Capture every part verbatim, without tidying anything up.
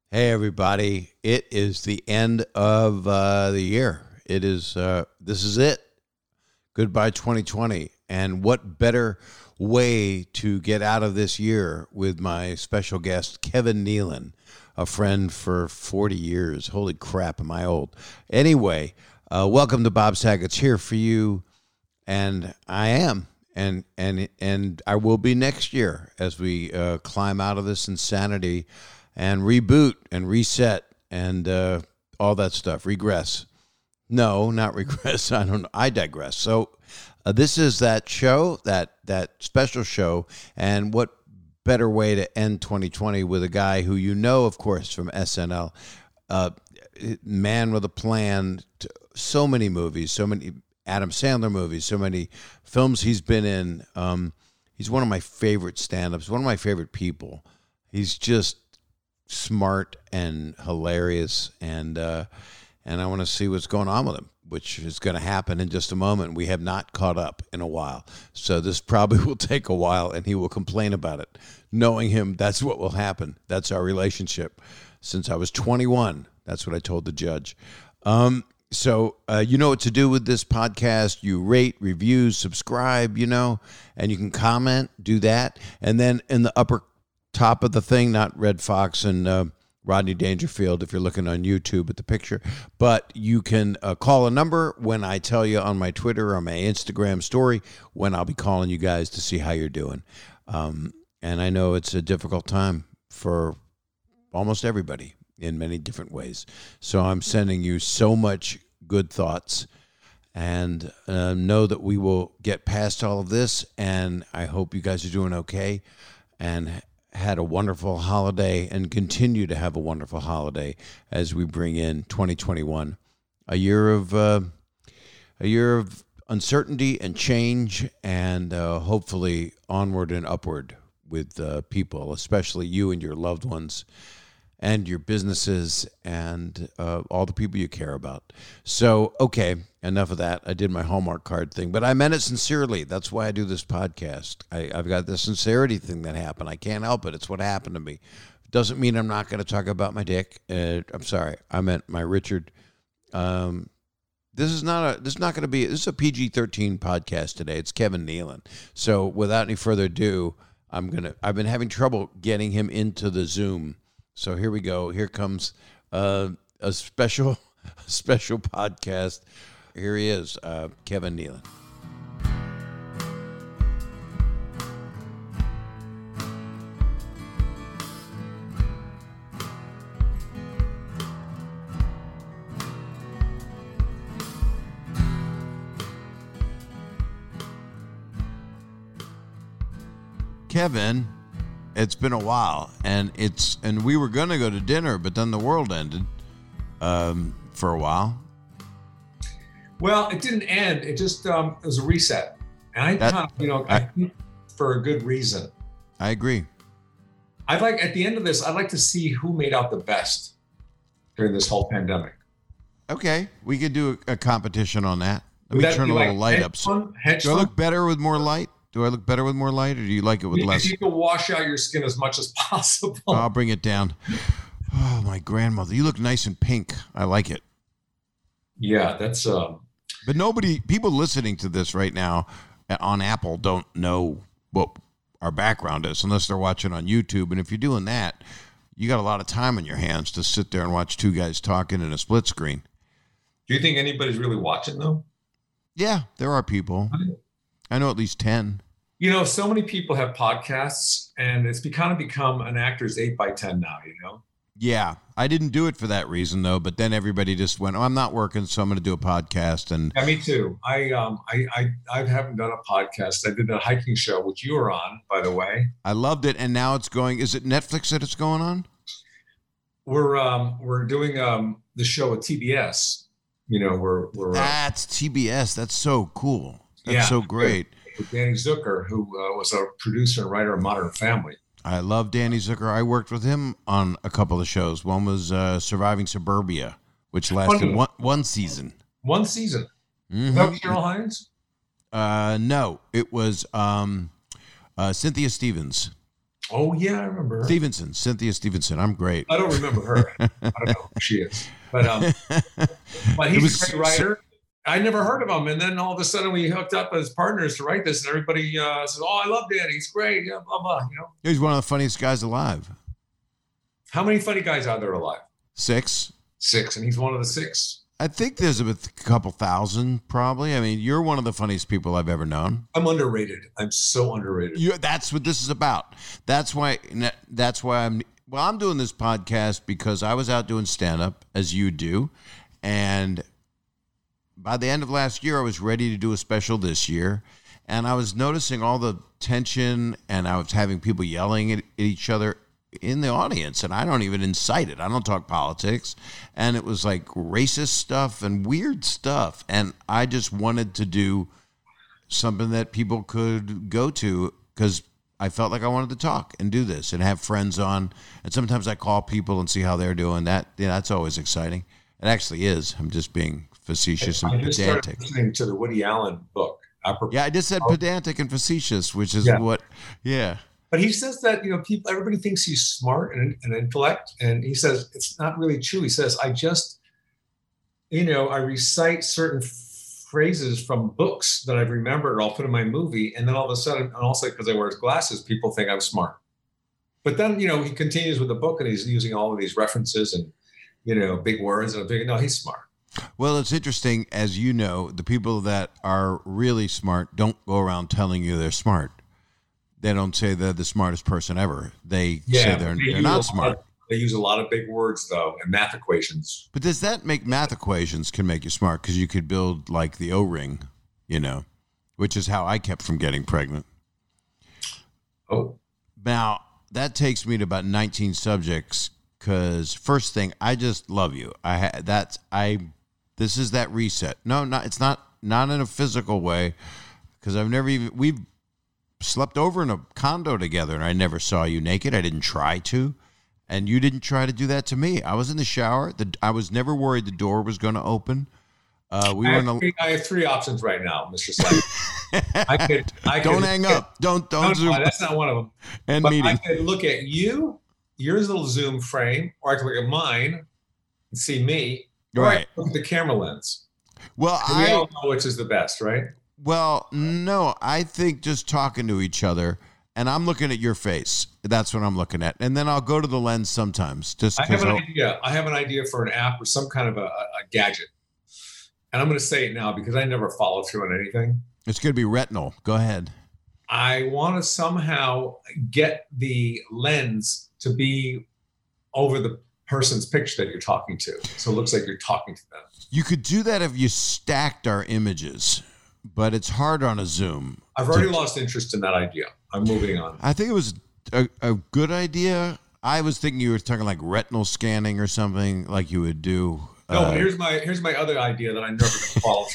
Hey, everybody. It is the end of uh, the year. It is, uh, this is it. Goodbye twenty twenty. And what better way to get out of this year with my special guest, Kevin Nealon, a friend for forty years. Holy crap, am I old. Anyway, uh, welcome to Bob Saget's here for you. And I am. And, and, and I will be next year as we uh, climb out of this insanity and reboot and reset and uh, all that stuff. Regress. No, not regress. I don't know. I digress. So uh, this is that show, that that special show. And what better way to end twenty twenty with a guy who you know, of course, from S N L. Uh, man with a plan. To so many movies, so many Adam Sandler movies, so many films he's been in. Um, he's one of my favorite stand-ups, one of my favorite people. He's just smart and hilarious, and uh, and I want to see what's going on with him, which is going to happen in just a moment. We have not caught up in a while, so this probably will take a while, and he will complain about it. Knowing him, that's what will happen. That's our relationship. Since I was twenty-one, that's what I told the judge. Um, so uh, you know what to do with this podcast. You rate, review, subscribe, you know, and you can comment, do that. And then in the upper top of the thing, not Red Fox and uh, Rodney Dangerfield if you're looking on YouTube at the picture, but you can uh, call a number when I tell you on my Twitter or my Instagram story when I'll be calling you guys to see how you're doing. Um, and I know it's a difficult time for almost everybody in many different ways. So I'm sending you so much good thoughts, and uh, know that we will get past all of this, and I hope you guys are doing okay and had a wonderful holiday and continue to have a wonderful holiday as we bring in twenty twenty-one, a year of uh, a year of uncertainty and change, and uh, hopefully onward and upward with uh, people, especially you and your loved ones and your businesses and uh, all the people you care about. So, okay, enough of that. I did my Hallmark card thing, but I meant it sincerely. That's why I do this podcast. I, I've got this sincerity thing that happened. I can't help it. It's what happened to me. Doesn't mean I'm not going to talk about my dick. Uh, I'm sorry. I meant my Richard. Um, this is not a. This is not going to be. This is a P G thirteen podcast today. It's Kevin Nealon. So, without any further ado, I'm gonna. I've been having trouble getting him into the Zoom. So here we go. Here comes uh, a special, a special podcast. Here he is, uh, Kevin Nealon. Kevin. It's been a while, and it's and we were going to go to dinner, but then the world ended um, for a while. Well, it didn't end. It just um, it was a reset, and I that, thought, you know, I, I think for a good reason. I agree. I'd like at the end of this, I'd like to see who made out the best during this whole pandemic. Okay, we could do a, a competition on that. Let Would me turn a little like light up. So, do I look better with more light? Do I look better with more light, or do you like it with because less? You can wash out your skin as much as possible. I'll bring it down. Oh, my grandmother. You look nice and pink. I like it. Yeah, that's... Um... But nobody, people listening to this right now on Apple don't know what our background is unless they're watching on YouTube. And if you're doing that, you got a lot of time on your hands to sit there and watch two guys talking in a split screen. Do you think anybody's really watching, though? Yeah, there are people. I know at least ten. You know, so many people have podcasts, and it's kind of become an actor's eight by ten now, you know? Yeah, I didn't do it for that reason, though, but then everybody just went, oh, I'm not working, so I'm going to do a podcast. And yeah, me too. I, um, I, I, I haven't done a podcast. I did a hiking show, which you were on, by the way. I loved it, and now it's going, is it Netflix that it's going on? We're um, we're doing um, the show at T B S. You know, we're... we're uh, That's T B S. That's so cool. That's yeah, so great. With Danny Zucker, who uh, was a producer and writer of Modern Family. I love Danny Zucker. I worked with him on a couple of shows. One was uh, Surviving Suburbia, which lasted one, one season. One season? Mm-hmm. That was Cheryl Hines? Uh, no, it was um, uh, Cynthia Stevens. Oh yeah, I remember her. Stevenson, Cynthia Stevenson. I'm great. I don't remember her. I don't know who she is, but um, but he's was, a great writer. I never heard of him, and then all of a sudden we hooked up as partners to write this, and everybody uh, says, "Oh, I love Danny. He's great." Yeah, blah blah. You know, he's one of the funniest guys alive. How many funny guys are there alive? Six. Six, and he's one of the six. I think there's a couple thousand, probably. I mean, you're one of the funniest people I've ever known. I'm underrated. I'm so underrated. You, that's what this is about. That's why. That's why I'm. Well, I'm doing this podcast because I was out doing stand-up, as you do, and by the end of last year, I was ready to do a special this year, and I was noticing all the tension, and I was having people yelling at, at each other in the audience, and I don't even incite it. I don't talk politics, and it was like racist stuff and weird stuff, and I just wanted to do something that people could go to because I felt like I wanted to talk and do this and have friends on, and sometimes I call people and see how they're doing. That yeah, that's always exciting. It actually is. I'm just being facetious I, and I just pedantic. Started listening to the Woody Allen book. Yeah, I just said pedantic and facetious, which is yeah. what, yeah. But he says that, you know, people, everybody thinks he's smart and an intellect. And he says, it's not really true. He says, I just, you know, I recite certain phrases from books that I've remembered, or I'll put in my movie. And then all of a sudden, and also because I wear glasses, people think I'm smart. But then, you know, he continues with the book and he's using all of these references and, you know, big words. And I'm thinking, no, he's smart. Well, it's interesting, as you know, the people that are really smart don't go around telling you they're smart. They don't say they're the smartest person ever. They yeah, say they're, they they're not smart. Of, they use a lot of big words, though, and math equations. But does that make math equations can make you smart? Because you could build like the O-ring, you know, which is how I kept from getting pregnant. Oh. Now, that takes me to about nineteen subjects because first thing, I just love you. I ha- that's I. This is that reset. No, not it's not not in a physical way because I've never even we've. slept over in a condo together and I never saw you naked. I didn't try to. And you didn't try to do that to me. I was in the shower. The, I was never worried the door was going to open. Uh, we I, were have in a, three, I have three options right now, Mister Slade. I could, I don't could, hang up. Don't, don't, don't zoom. That's not one of them. And but meeting. I could look at you, your little zoom frame, or I could look at mine and see me. Or right. I could look at the camera lens. Well, and we I, all know which is the best, right? Well, no, I think just talking to each other, and I'm looking at your face. That's what I'm looking at. And then I'll go to the lens sometimes. Just I have an I'll, idea. I have an idea for an app or some kind of a, a gadget. And I'm going to say it now because I never follow through on anything. It's going to be retinal. Go ahead. I want to somehow get the lens to be over the person's picture that you're talking to. So it looks like you're talking to them. You could do that if you stacked our images. But it's hard on a Zoom. I've already to, lost interest in that idea. I'm moving on. I think it was a, a good idea. I was thinking you were talking like retinal scanning or something like you would do. No, uh, but here's my here's my other idea that I'm never going to follow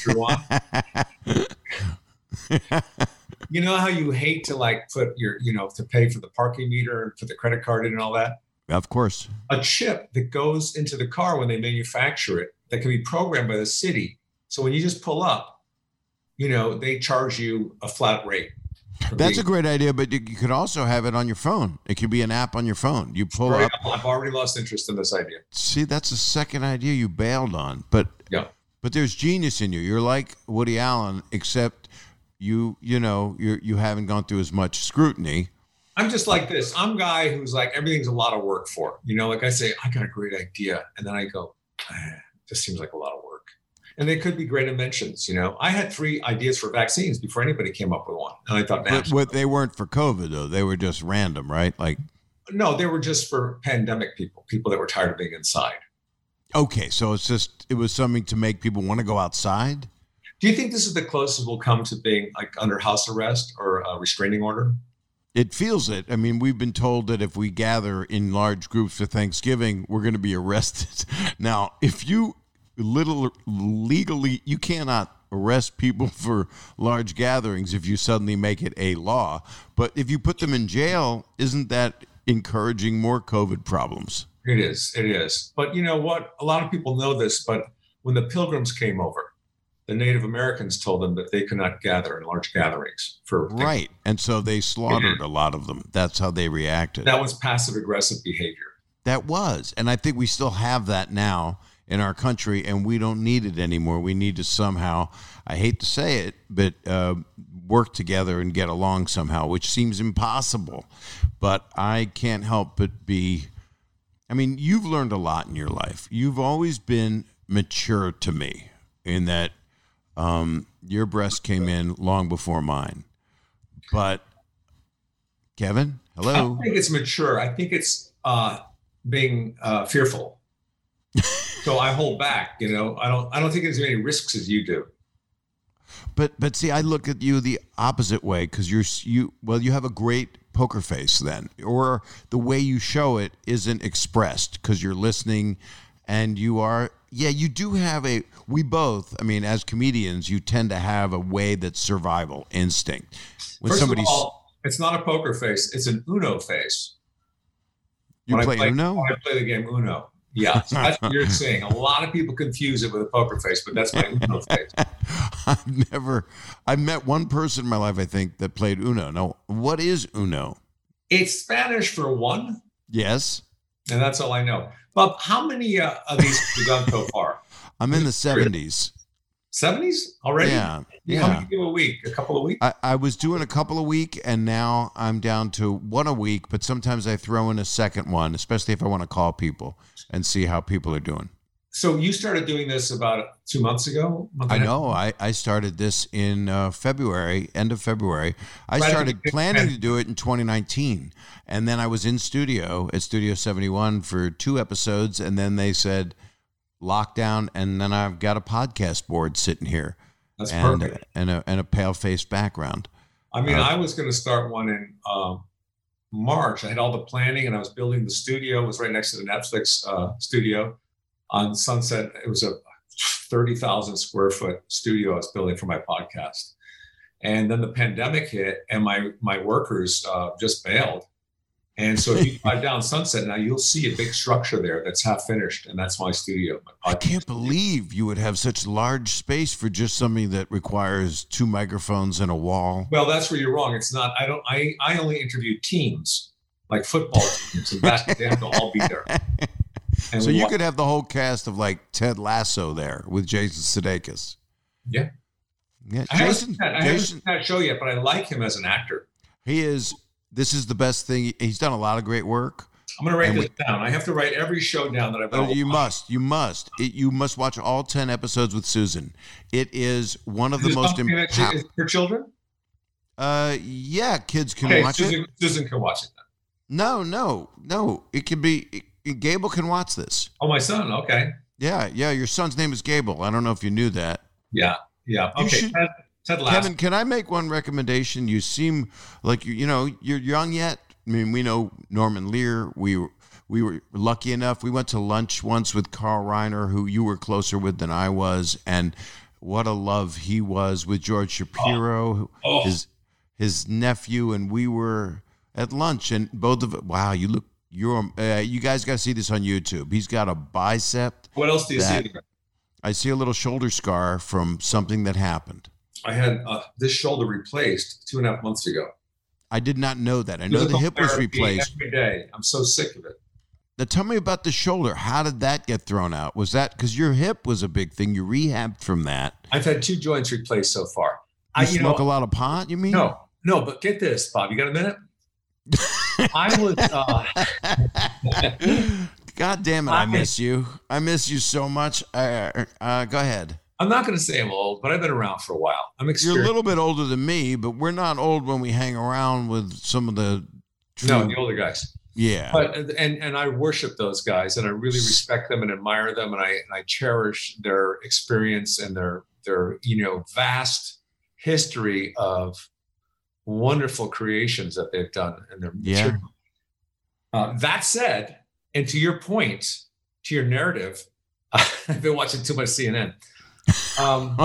through on. You know how you hate to like put your, you know, to pay for the parking meter and put the credit card in and all that? Of course. A chip that goes into the car when they manufacture it that can be programmed by the city. So when you just pull up, you know, they charge you a flat rate. That's a great idea, but you could also have it on your phone. It could be an app on your phone. You pull right, up. I've already lost interest in this idea. See, that's the second idea you bailed on. But yeah. But there's genius in you. You're like Woody Allen, except you, you know, you you haven't gone through as much scrutiny. I'm just like this. I'm a guy who's like, everything's a lot of work for. You know, like I say, I got a great idea. And then I go, eh, it just seems like a lot of work. And they could be great inventions. You know, I had three ideas for vaccines before anybody came up with one. And I thought, but what, they weren't for COVID, though. They were just random, right? Like, no, they were just for pandemic people, people that were tired of being inside. Okay. So it's just, it was something to make people want to go outside. Do you think this is the closest we'll come to being like under house arrest or a restraining order? It feels it. I mean, we've been told that if we gather in large groups for Thanksgiving, we're going to be arrested. Now, if you little legally, you cannot arrest people for large gatherings if you suddenly make it a law. But if you put them in jail, isn't that encouraging more COVID problems? It is. It is. But you know what? A lot of people know this, but when the Pilgrims came over, the Native Americans told them that they could not gather in large gatherings for Right. And so they slaughtered a lot of them. That's how they reacted. That was passive aggressive behavior. That was. And I think we still have that now in our country, and we don't need it anymore. We need to somehow, I hate to say it, but uh, work together and get along somehow, which seems impossible. But I can't help but be, I mean, you've learned a lot in your life. You've always been mature to me in that um, your breast came in long before mine. But, Kevin, hello? I don't think it's mature. I think it's uh, being uh, fearful. So I hold back, you know. I don't. I don't think there's as many risks as you do. But but see, I look at you the opposite way because you're you. Well, you have a great poker face then, or the way you show it isn't expressed because you're listening, and you are. Yeah, you do have a. We both. I mean, as comedians, you tend to have a way that's survival instinct. When First somebody's, of all, it's not a poker face. It's an Uno face. You when play, I play Uno? When I play the game Uno. Yeah, so that's what you're saying. A lot of people confuse it with a poker face, but that's my Uno face. I've never, I've met one person in my life, I think, that played Uno. Now, what is Uno? It's Spanish for one. Yes. And that's all I know. Bob, how many uh, of these have you done so far? I'm in the seventies. seventies already? Yeah. Yeah. How many do a week? A couple of weeks? I, I was doing a couple a week, and now I'm down to one a week, but sometimes I throw in a second one, especially if I want to call people and see how people are doing. So you started doing this about two months ago? Month I and a know. half? I, I started this in uh, February, end of February. I Right. started planning to do it in twenty nineteen, and then I was in studio at Studio seventy-one for two episodes, and then they said lockdown, and then I've got a podcast board sitting here. That's and, perfect. And a, and a pale-faced background. I mean, Uh, I was going to start one in um, March. I had all the planning, and I was building the studio. It was right next to the Netflix uh, studio on Sunset. It was a thirty thousand square foot studio I was building for my podcast. And then the pandemic hit, and my my workers uh, just bailed. And so if you drive down Sunset now, you'll see a big structure there that's half finished, and that's my studio. My I podcast can't studio. believe you would have such large space for just something that requires two microphones and a wall. Well, that's where you're wrong. It's not. I don't. I I only interview teams, like football teams, and that they have to all be there. And So we you wa- could have the whole cast of like Ted Lasso there with Jason Sudeikis. Yeah. Yeah, I haven't, Jason. seen that, I haven't Jason. seen that show yet, but I like him as an actor. He is. This is the best thing. He's done a lot of great work. I'm going to write And this down. I have to write every show down that I've Oh, ever you watched. must. You must. It, you must watch all ten episodes with Susan. It is one of Is the this most. something that she- Impo- is it for children? uh, yeah, kids can Okay, watch Susan, it. Susan can watch it then. No, no, no. It can be. It, Gable can watch this. Oh, my son. Okay. Yeah, yeah. Your son's name is Gable. I don't know if you knew that. Yeah. Yeah. You Okay. should- Ted, Ted Lasso. Kevin, can I make one recommendation? You seem like you, you know, you're young yet. I mean, we know Norman Lear. We were, we were lucky enough. We went to lunch once with Carl Reiner, who you were closer with than I was, and what a love he was with George Shapiro, who- Oh. his his nephew, and we were at lunch, and both of it. Wow, you look. You're. Uh, you guys got to see this on YouTube. He's got a bicep. What else do you that- see there? I see a little shoulder scar from something that happened. I had uh, this shoulder replaced two and a half months ago. I did not know that. I know the Physical hip was therapy replaced. every day. I'm so sick of it. Now tell me about the shoulder. How did that get thrown out? Was that because your hip was a big thing? You rehabbed from that. I've had two joints replaced so far. You I, you smoke know, a lot of pot, you mean? no, no, but get this, Bob. You got a minute? I was. Uh, God damn it, I I- miss you. I miss you so much. Uh, uh, go ahead. I'm not going to say I'm old, but I've been around for a while. I'm You're a experienced. little bit older than me, but we're not old when we hang around with some of the true, No, the older guys. yeah. But and and I worship those guys, and I really respect them and admire them, and I and I cherish their experience and their their you know vast history of wonderful creations that they've done and their Yeah. material. Uh, that said, and to your point, to your narrative, I've been watching too much C N N. Um,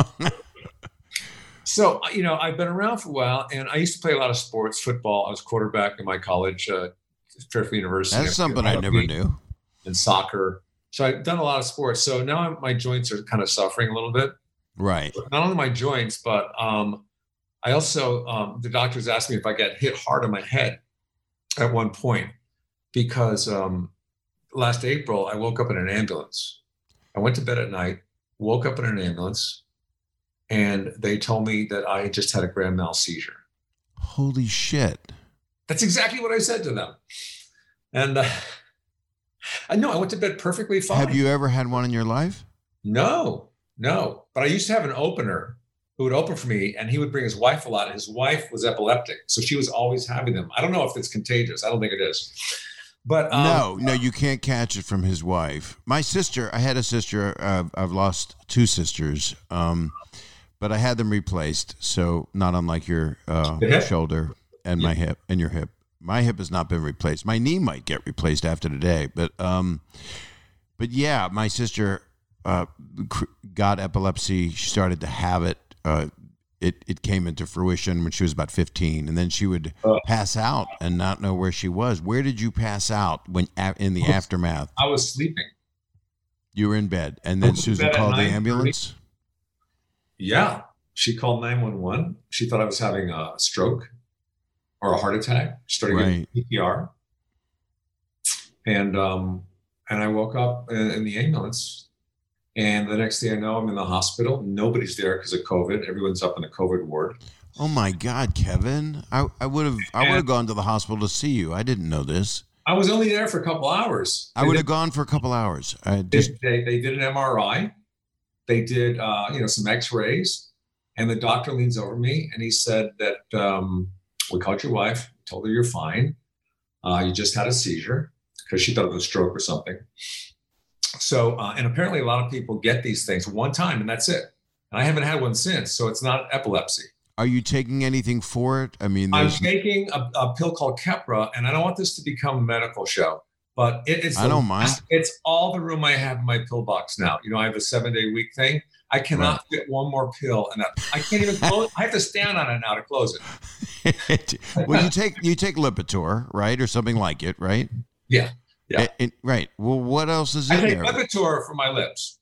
so you know, I've been around for a while, and I used to play a lot of sports, football. I was quarterback in my college, uh, Fairfield University. That's something I never knew. And soccer. So I've done a lot of sports. So now I'm, my joints are kind of suffering a little bit. Right. Not only my joints, but um, I also, um, the doctors asked me if I got hit hard on my head at one point because um, last April, I woke up in an ambulance. I went to bed at night, woke up in an ambulance, and they told me that I just had a grand mal seizure. Holy shit. That's exactly what I said to them. And uh, I know I went to bed perfectly fine. Have you ever had one in your life? No, no. But I used to have an opener who would open for me, and he would bring his wife a lot. And his wife was epileptic, so she was always having them. I don't know if it's contagious. I don't think it is. But um, no, no, you can't catch it from his wife. My sister, I had a sister. Uh, I've lost two sisters, um, but I had them replaced. So not unlike your uh, shoulder and yeah. my hip and your hip. My hip has not been replaced. My knee might get replaced after today, but um, but yeah, my sister uh, got epilepsy. She started to have it. Uh, it it came into fruition when she was about fifteen, and then she would uh, pass out and not know where she was. Where did you pass out when in the I was, aftermath? I was sleeping. You were in bed, and then Susan called the ambulance. Yeah, she called nine one one. She thought I was having a stroke or a heart attack. She started getting Right. P P R, and um, and I woke up in, in the ambulance. And the next thing I know, I'm in the hospital. Nobody's there because of COVID. Everyone's up in the COVID ward. Oh my God, Kevin! I I would have I would have gone to the hospital to see you. I didn't know this. I was only there for a couple hours. I would have gone for a couple hours. I just they, they they did an M R I. They did uh, you know some X-rays, and the doctor leans over me and he said that um, we called your wife, told her you're fine. Uh, you just had a seizure because she thought it was a stroke or something. So, uh, and apparently a lot of people get these things one time and that's it. And I haven't had one since, so it's not epilepsy. Are you taking anything for it? I mean, I'm taking a, a pill called Keppra, and I don't want this to become a medical show, but it, it's I the, don't mind. It's all the room I have in my pill box now. You know, I have a seven day week thing. I cannot right. fit one more pill, and I can't even close. I have to stand on it now to close it. Well, you take you take Lipitor, right, or something like it, right? Yeah. Yeah. It, it, right. Well, what else is in I take there? Lipitor for my lips.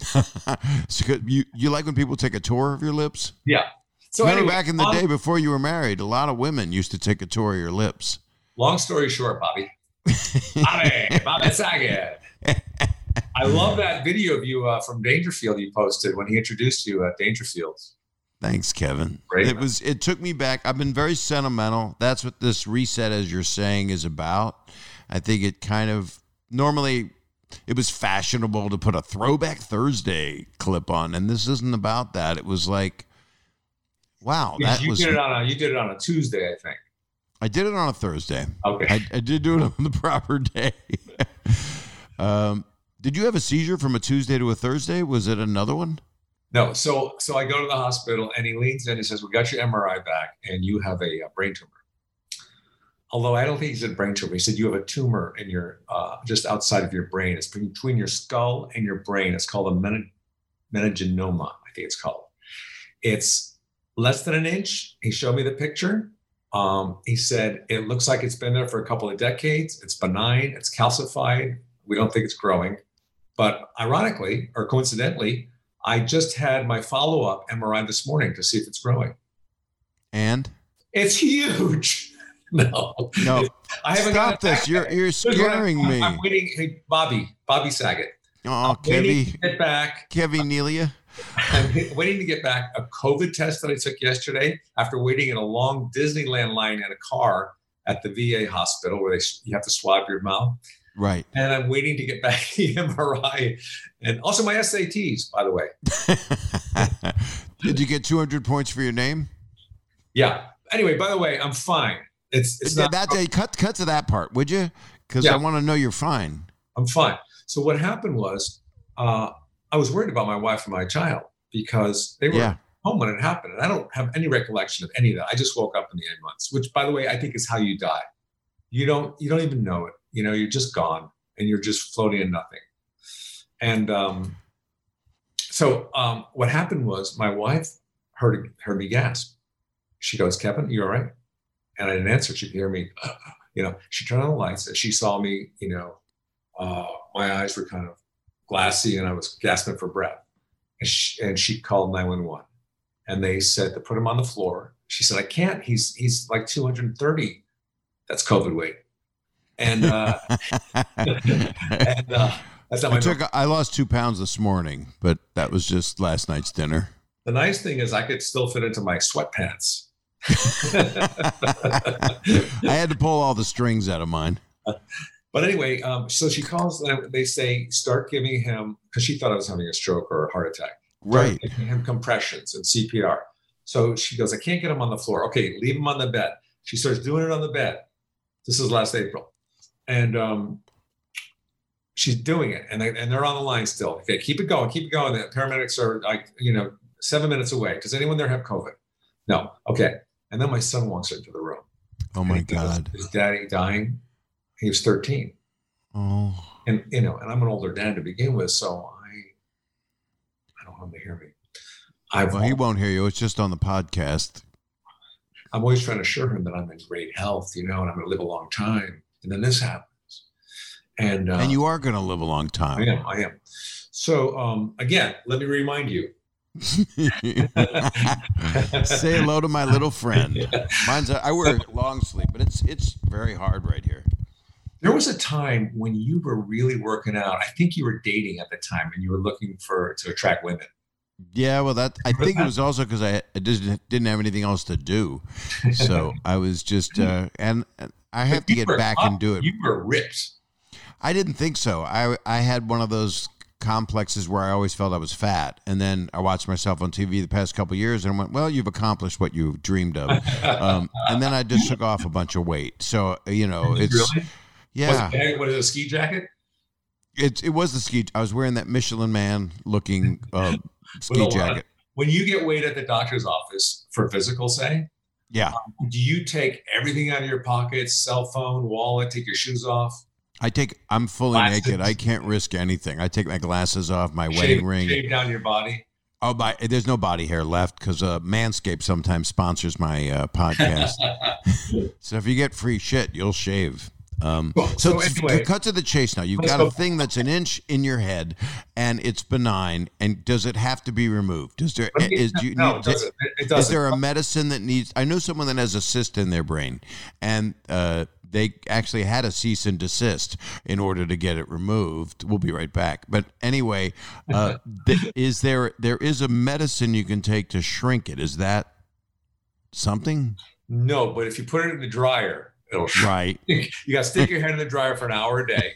So you you like when people take a tour of your lips? Yeah. So remember anyway, back in the long, day before you were married, a lot of women used to take a tour of your lips. Long story short, Bobby. Bobby, Bobby Saget. I love that video of you uh, from Dangerfield you posted when he introduced you at Dangerfield. Thanks, Kevin. Great. It was. It took me back. I've been very sentimental. That's what this reset, as you're saying, is about. I think it kind of normally it was fashionable to put a Throwback Thursday clip on, and this isn't about that. It was like, wow, yeah, that you was. Did it on a, you did it on a Tuesday, I think. I did it on a Thursday. Okay. I, I did do it on the proper day. um, did you have a seizure from a Tuesday to a Thursday? Was it another one? No. So so I go to the hospital, and he leans in and says, "We got your M R I back, and you have a, a brain tumor." Although I don't think he said brain tumor. He said you have a tumor in your, uh, just outside of your brain. It's between your skull and your brain. It's called a men- meningioma, I think it's called. It's less than an inch. He showed me the picture. Um, he said, it looks like it's been there for a couple of decades. It's benign. It's calcified. We don't think it's growing. But ironically, or coincidentally, I just had my follow-up M R I this morning to see if it's growing. And? It's huge. No, no. I haven't Stop this. You're you're scaring I'm, me. I'm waiting. Hey, Bobby, Bobby Saget. Oh, Kevy. Get back. Kevy Nelia. I'm waiting to get back a COVID test that I took yesterday after waiting in a long Disneyland line in a car at the V A hospital where they you have to swab your mouth. Right. And I'm waiting to get back the M R I and also my S A Ts, by the way. Did you get two hundred points for your name? Yeah. Anyway, by the way, I'm fine. It's, it's yeah, not, that day. Cut cut to that part, would you? Because yeah. I want to know you're fine. I'm fine. So what happened was, uh, I was worried about my wife and my child because they were yeah. home when it happened, and I don't have any recollection of any of that. I just woke up in the ambulance, which, by the way, I think is how you die. You don't you don't even know it. You know, you're just gone, and you're just floating in nothing. And um, so um, what happened was, my wife heard heard me gasp. She goes, "Kevin, you all right?" And I didn't answer. She could hear me, you know, she turned on the lights and she saw me, you know, uh, my eyes were kind of glassy and I was gasping for breath. and she, and she called nine one one, and they said to put him on the floor. She said, I can't. He's he's like two hundred thirty. That's COVID weight. And uh, and uh, that's not my. I took. I lost two pounds this morning, but that was just last night's dinner. The nice thing is I could still fit into my sweatpants. I had to pull all the strings out of mine. But anyway, um, so she calls them. They say start giving him, because she thought I was having a stroke or a heart attack. Right. Start giving him compressions and C P R. So she goes, I can't get him on the floor. Okay, leave him on the bed. She starts doing it on the bed. This is last April. And um, she's doing it. And, they, and they're on the line still. Okay, keep it going, keep it going. The paramedics are like, you know, seven minutes away. Does anyone there have COVID? No. Okay. And then my son walks into the room. Oh my God. Goes, is daddy dying? He was thirteen. Oh. And, you know, and I'm an older dad to begin with. So I, I don't want him to hear me. I've Well, he won't hear you. It's just on the podcast. I'm always trying to assure him that I'm in great health, you know, and I'm going to live a long time. And then this happens. And uh, and you are going to live a long time. I am. I am. So, um, again, let me remind you. Say hello to my little friend. Mine's a, I wear long sleeve, but it's it's very hard right here. There was a time when you were really working out. I think you were dating at the time, and you were looking for to attract women. Yeah, well, that I think it was also because I, I just didn't have anything else to do, so I was just uh, and, and I have to get back and do it. You were ripped. I didn't think so. I I had one of those complexes where I always felt I was fat, and then I watched myself on T V the past couple of years and went, well, you've accomplished what you dreamed of, um, and then I just took off a bunch of weight. So you know, it's really? Yeah. Was it, what is it, a ski jacket? It it was the ski. I was wearing that Michelin Man looking uh, ski jacket. When you get weighed at the doctor's office for physical, say, yeah, um, do you take everything out of your pockets, cell phone, wallet, take your shoes off? I take. I'm fully glasses. naked. I can't risk anything. I take my glasses off, my shave, wedding ring. Shave down your body. Oh, my! There's no body hair left because uh, Manscaped sometimes sponsors my uh, podcast. So if you get free shit, you'll shave. Um, well, so so anyway, to cut to the chase now. You've got a thing that's an inch in your head, and it's benign. And does it have to be removed? Does there me, is do you no, need, it doesn't. It doesn't. Is there a medicine that needs? I know someone that has a cyst in their brain, and uh, they actually had a cease and desist in order to get it removed. We'll be right back. But anyway, uh, th- is there there is a medicine you can take to shrink it? Is that something? No, but if you put it in the dryer. It'll right. You got to stick your head in the dryer for an hour a day.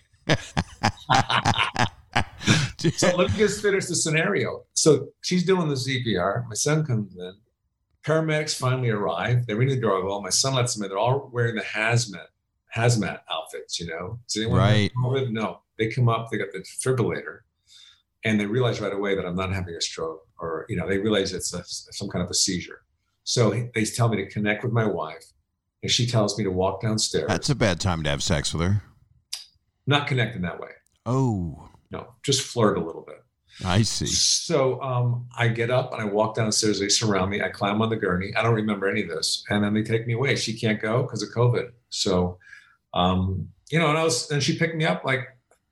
So let me just finish the scenario. So she's doing the C P R. My son comes in. Paramedics finally arrive. They ring the doorbell. My son lets them in. They're all wearing the hazmat hazmat outfits. You know, does anyone right? COVID? No. They come up. They got the defibrillator, and they realize right away that I'm not having a stroke, or you know, they realize it's a, some kind of a seizure. So they tell me to connect with my wife. And she tells me to walk downstairs. That's a bad time to have sex with her. Not connecting that way. Oh. No, just flirt a little bit. I see. So um, I get up and I walk downstairs. They surround me. I climb on the gurney. I don't remember any of this. And then they take me away. She can't go because of COVID. So, um, you know, and I was, and she picked me up like,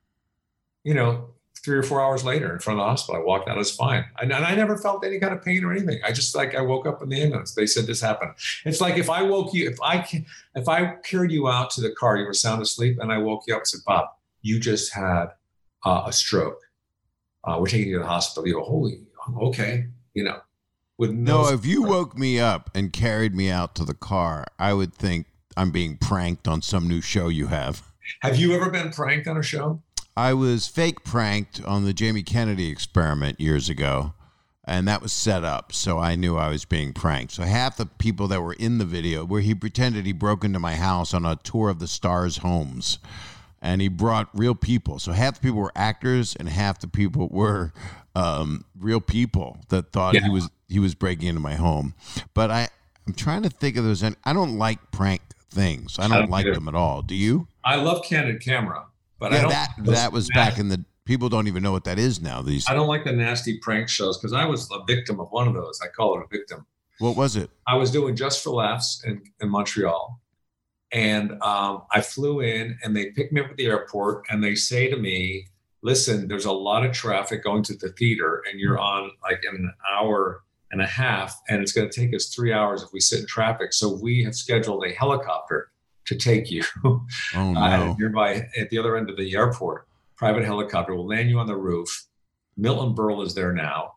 you know, three or four hours later in front of the hospital. I walked out, it was fine. And, and I never felt any kind of pain or anything. I just like, I woke up in the ambulance. They said this happened. It's like if I woke you, if I if I carried you out to the car, you were sound asleep, and I woke you up and said, Bob, you just had uh, a stroke. Uh, we're taking you to the hospital. You go, holy, okay. You know, with no. No, if you woke me up and carried me out to the car, I would think I'm being pranked on some new show you have. Have you ever been pranked on a show? I was fake pranked on the Jamie Kennedy experiment years ago, and that was set up, so I knew I was being pranked. So half the people that were in the video, where he pretended he broke into my house on a tour of the stars' homes, and he brought real people. So half the people were actors, and half the people were um, real people that thought yeah. he was he was breaking into my home. But I, I'm trying to think if there's any. I don't like prank things. I don't, I don't like either. them at all. Do you? I love Candid Camera. But yeah, I don't, that that was nasty. Back in the people don't even know what that is now. These I don't like the nasty prank shows because I was a victim of one of those. I call it a victim. What was it? I was doing Just for Laughs in, in Montreal, and um, I flew in, and they picked me up at the airport, and they say to me, listen, there's a lot of traffic going to the theater and you're on like in an hour and a half, and it's going to take us three hours if we sit in traffic. So we have scheduled a helicopter to take you Oh, no. uh, nearby at the other end of the airport. Private helicopter will land you on the roof. Milton Berle is there now.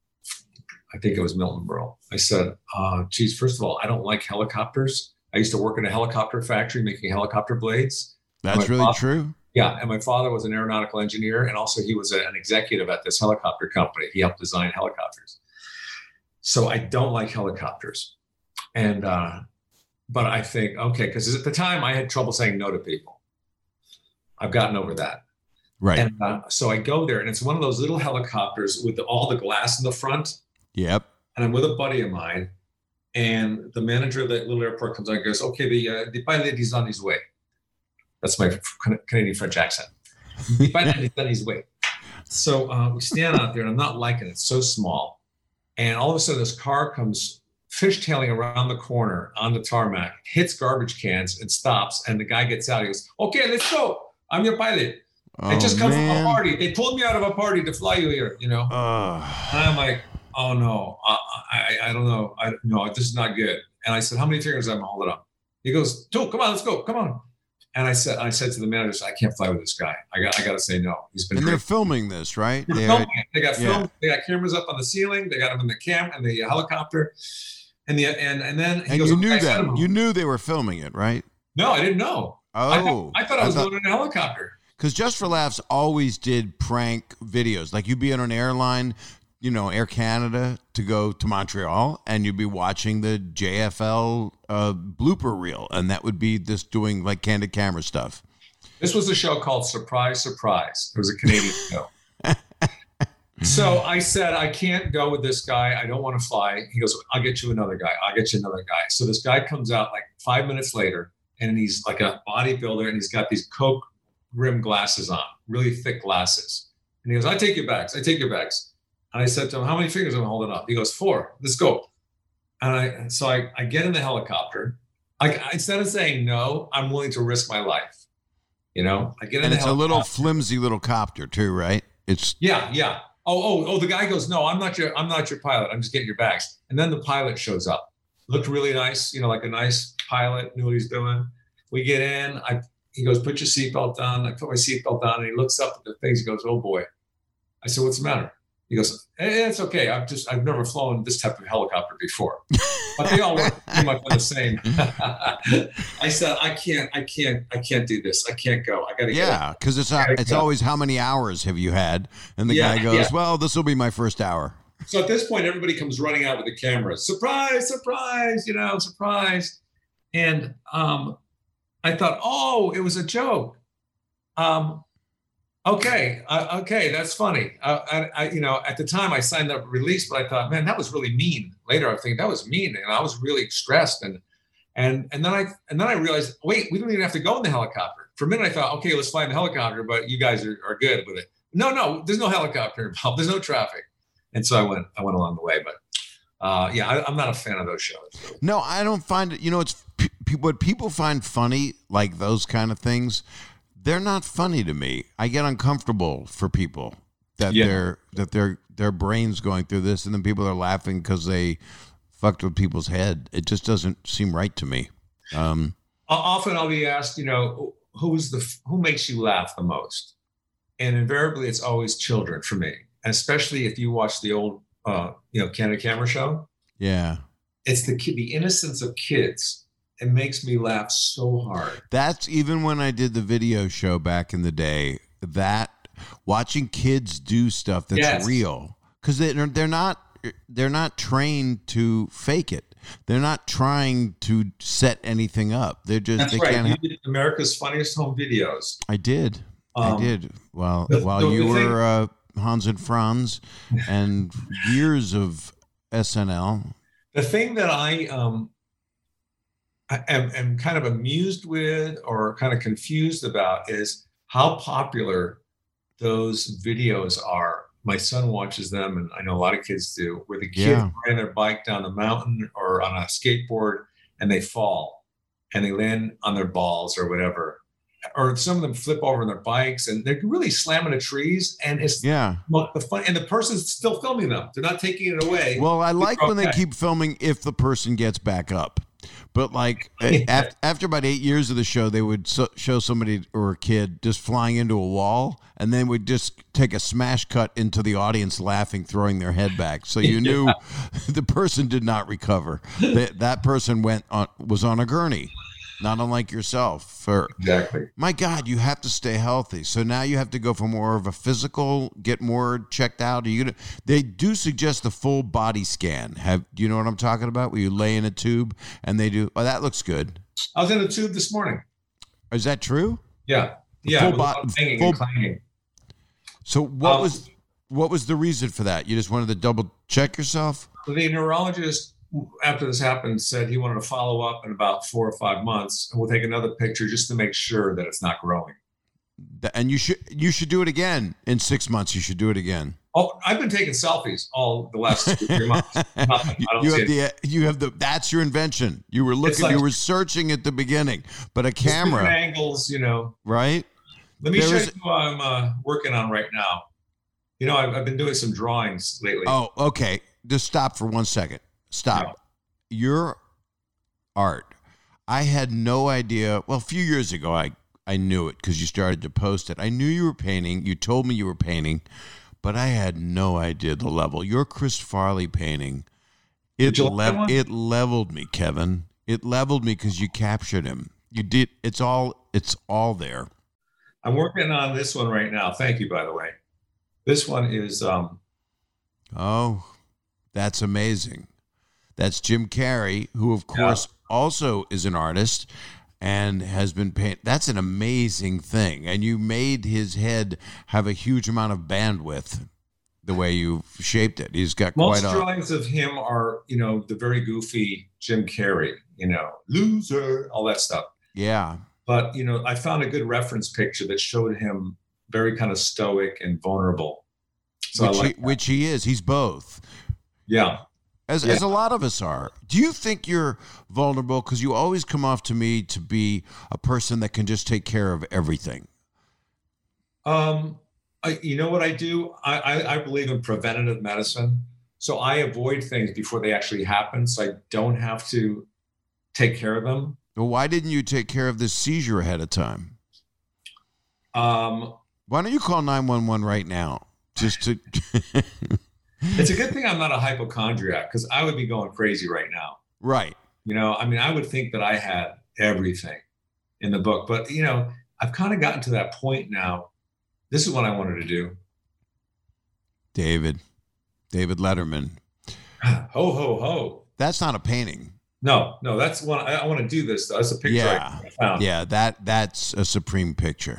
I think it was Milton Berle. I said, uh, geez, first of all, I don't like helicopters. I used to work in a helicopter factory making helicopter blades. That's really father, true? Yeah. And my father was an aeronautical engineer. And also he was a, an executive at this helicopter company. He helped design helicopters. So I don't like helicopters. And, uh, but I think, okay, because at the time I had trouble saying no to people. I've gotten over that. Right. And uh, so I go there, and it's one of those little helicopters with the, all the glass in the front. Yep. And I'm with a buddy of mine, and the manager of that little airport comes out and goes, okay, the, uh, the pilot is on his way. That's my Canadian French accent. The pilot is on his way. So uh, we stand out there, and I'm not liking it. It's so small. And all of a sudden, this car comes fishtailing around the corner on the tarmac, hits garbage cans, and stops. And the guy gets out. He goes, okay, let's go. I'm your pilot. Oh, I just come man. from a party. They pulled me out of a party to fly you here, you know? Uh, And I'm like, oh no, I, I, I don't know. I no, this is not good. And I said, how many fingers am I holding up? He goes, two, come on, let's go, come on. And I said, I said to the manager, I can't fly with this guy. I got, I got to say no. He's been. and great. they're filming this, right? They're They're- filming it. They got yeah. film. They got cameras up on the ceiling. They got them in the cam and the helicopter, and the and and then he And goes, you "Okay, knew I sent that. him You home." knew they were filming it, right? No, I didn't know. I thought, Oh. I thought I was going in a helicopter. Because Just for Laughs always did prank videos. Like you'd be on an airline, you know, Air Canada to go to Montreal, and you'd be watching the J F L uh, blooper reel, and that would be this doing like candid camera stuff. This was a show called Surprise, Surprise. It was a Canadian show. So I said, I can't go with this guy. I don't want to fly. He goes, I'll get you another guy. I'll get you another guy. So this guy comes out like five minutes later, and he's like a bodybuilder, and he's got these Coke rim glasses on, really thick glasses. And he goes, I take your bags. I take your bags. And I said to him, how many fingers am I holding up? He goes, four. Let's go. And I, so I, I get in the helicopter. I, instead of saying no, I'm willing to risk my life. You know, I get in And the it's a helicopter. little flimsy little copter too, right? It's Yeah, yeah. Oh, oh, oh, the guy goes, no, I'm not your, I'm not your pilot. I'm just getting your bags. And then the pilot shows up. Looked really nice, you know, like a nice pilot, knew what he's doing. We get in. I, he goes, put your seatbelt on. I put my seatbelt on, and he looks up at the things. He goes, oh boy. I said, what's the matter? He goes, eh, it's okay. I've just, I've never flown this type of helicopter before. But they all work pretty much on the same. I said, I can't, I can't, I can't do this. I can't go. I got to get yeah, because it's uh, it's go. always how many hours have you had? And the Yeah, guy goes, yeah. well, this will be my first hour. So at this point, everybody comes running out with the cameras. Surprise, surprise, you know, surprise. And um, I thought, oh, it was a joke. Um, okay, uh, okay, that's funny. Uh, I, I, you know, at the time I signed up release, but I thought, man, that was really mean. Later, I think that was mean, and I was really stressed. And and and then I and then I realized, wait, we don't even have to go in the helicopter. For a minute, I thought, okay, let's fly in the helicopter, but you guys are, are good with it. No, no, there's no helicopter involved. There's no traffic. And so I went, I went along the way, but uh, yeah, I, I'm not a fan of those shows. No, I don't find it. You know, it's pe- pe- what people find funny, like those kind of things. They're not funny to me. I get uncomfortable for people that Yeah. they're that their their brains going through this, and then people are laughing because they fucked with people's head. It just doesn't seem right to me. Um, O- Often I'll be asked, you know, who's the who makes you laugh the most? And invariably, it's always children for me, and especially if you watch the old, uh, you know, Candid Camera show. yeah, It's the kid, the innocence of kids. It makes me laugh so hard. that's even when I did the video show back in the day. That watching kids do stuff that's Yes. real, because they're they're not they're not trained to fake it. They're not trying to set anything up. They're just That's they right. can't. You Ha- did America's Funniest Home Videos. I did. I Um, did. Well, the- while the- you the thing- were uh, Hans and Franz, and years of S N L. The thing that I um, I am, am kind of amused with or kind of confused about is how popular those videos are. My son watches them, and I know a lot of kids do, where the kids Yeah. ride their bike down the mountain or on a skateboard and they fall and they land on their balls or whatever. or some of them flip over on their bikes, and they're really slamming the trees. And it's Yeah. well, the fun, and the person's still filming them. They're not taking it away. Well, I like It's when they okay. keep filming if the person gets back up. But like Yeah. after, after about eight years of the show, they would so, show somebody or a kid just flying into a wall, and then would just take a smash cut into the audience laughing, throwing their head back. So you knew the person did not recover. That that person went on was on a gurney, not unlike yourself. For Exactly. my God, you have to stay healthy. So now you have to go for more of a physical, get more checked out. Are you gonna? They do suggest the full body scan. Have do you know what I'm talking about? Where you lay in a tube and they do. Oh, that looks good. I was in a tube this morning. Is that true? Yeah. Yeah. Full It was a lot bo- of banging full- and clanging. So what Um, was what was the reason for that? You just wanted to double check yourself? The neurologist, after this happened, said he wanted to follow up in about four or five months, and we'll take another picture just to make sure that it's not growing. Th- And you should you should do it again in six months. You should do it again. Oh, I've been taking selfies all the last two, three months. Nothing. I don't you see have it. the you have the that's your invention. You were looking, like- you were searching at the beginning, but a Just different camera, angles, you know. right? Let me There show is- you what I'm uh, working on right now. You know, I've, I've been doing some drawings lately. Oh, okay. Just stop for one second. Stop. Yeah. Your art. I had no idea. Well, a few years ago, I, I knew it because you started to post it. I knew you were painting. You told me you were painting, but I had no idea the level. Your Chris Farley painting, it, Did you like that lev- one? it leveled me, Kevin. It leveled me because you captured him. You did. It's all. It's all there. I'm working on this one right now. Thank you, by the way. This one is um, Oh, that's amazing. That's Jim Carrey, who, of course, also is an artist and has been paint. That's an amazing thing. And you made his head have a huge amount of bandwidth the way you shaped it. He's got most quite a. drawings of him are, you know, the very goofy Jim Carrey, you know, loser, all that stuff. Yeah. But, you know, I found a good reference picture that showed him very kind of stoic and vulnerable. So Which, I like he, which he is. He's both. Yeah. As, Yeah. as a lot of us are. Do you think you're vulnerable? Because you always come off to me to be a person that can just take care of everything. Um, I, you know what I do? I, I, I believe in preventative medicine. So I avoid things before they actually happen, so I don't have to take care of them. Well, why didn't you take care of this seizure ahead of time? Um, Why don't you call nine one one right now? Just to. it's a good thing I'm not a hypochondriac, because I would be going crazy right now. Right. You know, I mean, I would think that I had everything in the book, but you know, I've kind of gotten to that point now. This is what I wanted to do. David. David Letterman. Ho, ho, ho. That's not a painting. No, no, that's one. I, I want to do this though. That's a picture Yeah. I found. Yeah, that that's a supreme picture.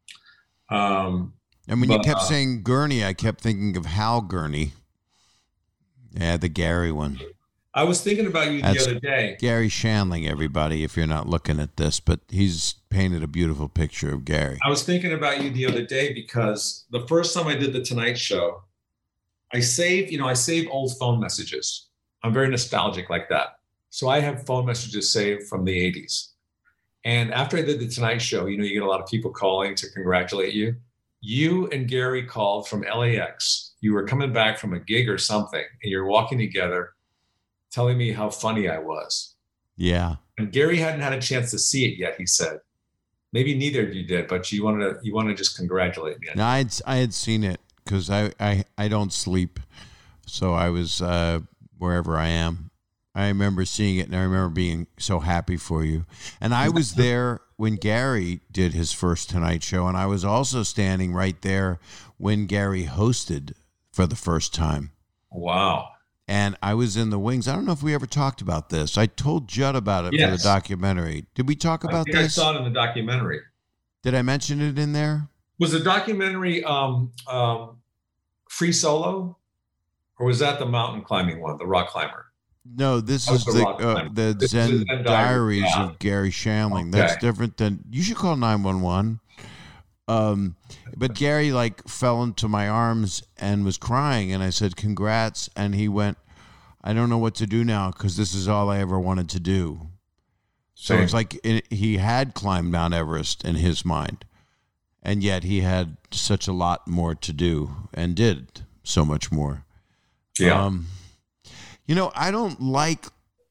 Um, And when you But, kept uh, saying Gurney, I kept thinking of Hal Gurney. Yeah, the Gary one. I was thinking about you That's- the other day. Gary Shandling, everybody, if you're not looking at this, but he's painted a beautiful picture of Gary. I was thinking about you the other day because the first time I did the Tonight Show, I saved, you know, I save old phone messages. I'm very nostalgic like that. So I have phone messages saved from the eighties. And after I did the Tonight Show, you know, you get a lot of people calling to congratulate you. You and Gary called from L A X. You were coming back from a gig or something, and you're walking together, telling me how funny I was. Yeah. And Gary hadn't had a chance to see it yet, he said. Maybe neither of you did, but you wanted to, you want to just congratulate me. No, I had, I had seen it because I, I, I don't sleep. So I was uh, wherever I am. I remember seeing it, and I remember being so happy for you. And I was there when Gary did his first Tonight Show, and I was also standing right there when Gary hosted for the first time. Wow. And I was in the wings. I don't know if we ever talked about this. I told Judd about it for Yes. the documentary. Did we talk I about think I this? saw it in the documentary. Did I mention it in there? Was the documentary um, um, Free Solo? Or was that the mountain climbing one, the rock climber? No, this That was is the the rock uh, climber. the This is Zen the Zen Diaries Diary, yeah. of Gary Shandling. That's Okay. different than you should call nine one one. Um, but Gary like fell into my arms and was crying, and I said, "Congrats!" And he went, "I don't know what to do now because this is all I ever wanted to do." So Same. it's like it, he had climbed Mount Everest in his mind, and yet he had such a lot more to do and did so much more. Yeah. Um, you know, I don't like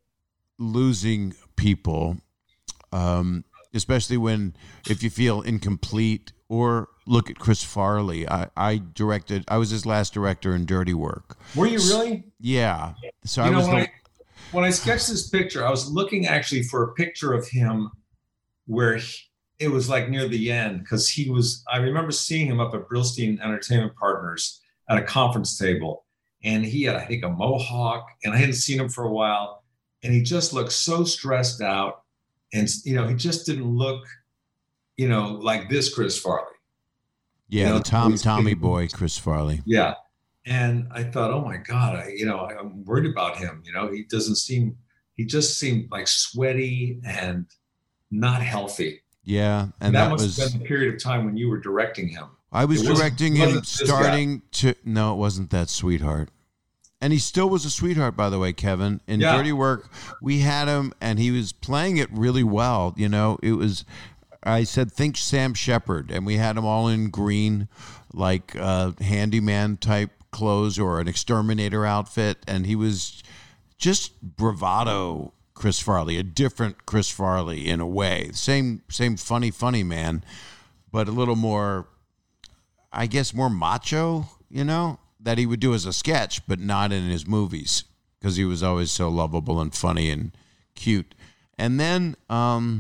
losing people, um, especially when if you feel incomplete. Or look at Chris Farley. I, I directed. I was his last director in Dirty Work. Were you really? Yeah. So you I know, was when, the. I, when I sketched this picture, I was looking actually for a picture of him where he, it was like near the end because he was. I remember seeing him up at Brillstein Entertainment Partners at a conference table, and he had, I think, a mohawk, and I hadn't seen him for a while, and he just looked so stressed out, and you know, he just didn't look. You know, like this Chris Farley. Yeah, you know, the Tom Tommy boy, Chris Farley. Yeah. And I thought, oh my God, I, you know, I, I'm worried about him. You know, he doesn't seem, he just seemed like sweaty and not healthy. Yeah. And, And that, that must was, have been the period of time when you were directing him. I was It wasn't- directing it him wasn't this starting to, no, it wasn't that sweetheart. And he still was a sweetheart, by the way, Kevin. In Yeah. Dirty Work, we had him and he was playing it really well. You know, it was, I said, think Sam Shepard, and we had them all in green, like uh, handyman type clothes or an exterminator outfit, and he was just bravado Chris Farley, a different Chris Farley in a way. Same, same funny, funny man, but a little more, I guess, more macho, you know, that he would do as a sketch, but not in his movies because he was always so lovable and funny and cute. And then, um,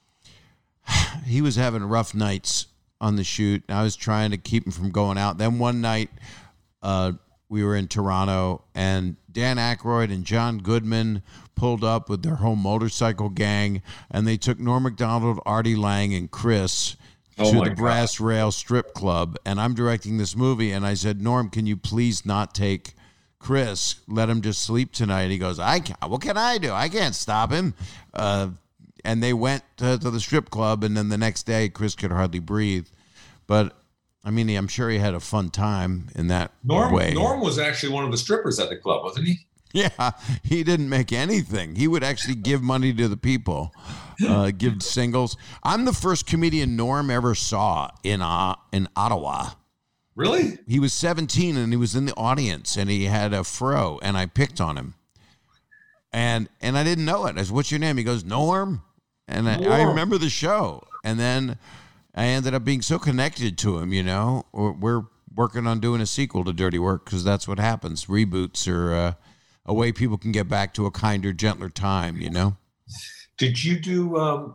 he was having rough nights on the shoot. I was trying to keep him from going out. Then one night, uh, we were in Toronto, and Dan Aykroyd and John Goodman pulled up with their whole motorcycle gang, and they took Norm Macdonald, Artie Lang, and Chris Oh to my the God. Brass Rail Strip Club. And I'm directing this movie, and I said, Norm, can you please not take Chris? Let him just sleep tonight. He goes, I can't. What can I do? I can't stop him. Uh, And they went to, to the strip club, and then the next day, Chris could hardly breathe. But, I mean, I'm sure he had a fun time in that Norm, way. Norm was actually one of the strippers at the club, wasn't he? Yeah, he didn't make anything. He would actually give money to the people, uh, give singles. I'm the first comedian Norm ever saw in uh, in Ottawa. Really? He was seventeen, and he was in the audience, and he had a fro, and I picked on him. And and I didn't know it. I said, what's your name? He goes, Norm. And I, I Norm. remember the show. And then I ended up being so connected to him, you know. We're, we're working on doing a sequel to Dirty Work because that's what happens. Reboots are uh, a way people can get back to a kinder, gentler time, you know. Did you do um,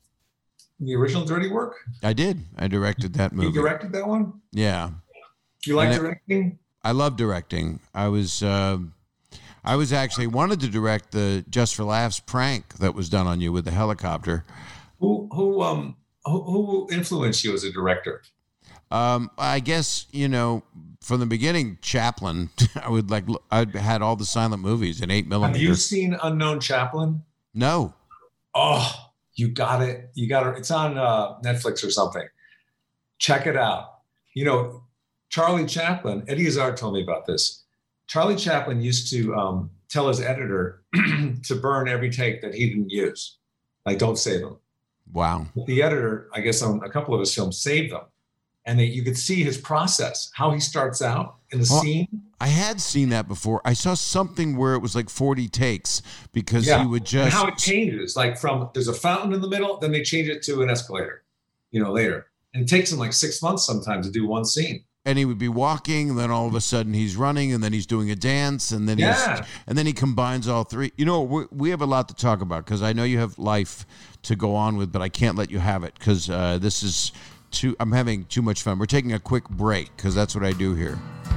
the original Dirty Work? I did. I directed that movie. You directed that one? Yeah. You like And it- directing? I love directing. I was... Uh, I was actually wanted to direct the Just for Laughs prank that was done on you with the helicopter. Who who um who, who influenced you as a director? Um, I guess, you know, from the beginning, Chaplin, I would like, I had all the silent movies in eight Have millimeter. you seen Unknown Chaplin? No. Oh, you got it. You got it. It's on uh, Netflix or something. Check it out. You know, Charlie Chaplin, Eddie Izzard told me about this. Charlie Chaplin used to um, tell his editor to burn every take that he didn't use. Like, don't save them. Wow. But the editor, I guess on a couple of his films, saved them. And they, you could see his process, how he starts out in the Well, scene. I had seen that before. I saw something where it was like forty takes because Yeah. he would And just. how it changes, like from there's a fountain in the middle, then they change it to an escalator, you know, later. And it takes him like six months sometimes to do one scene. And he would be walking, and then all of a sudden he's running, and then he's doing a dance, and then Yeah. he's, and then he combines all three. You know, we, we have a lot to talk about because I know you have life to go on with, but I can't let you have it because uh, this is too. I'm having too much fun. We're taking a quick break because that's what I do here.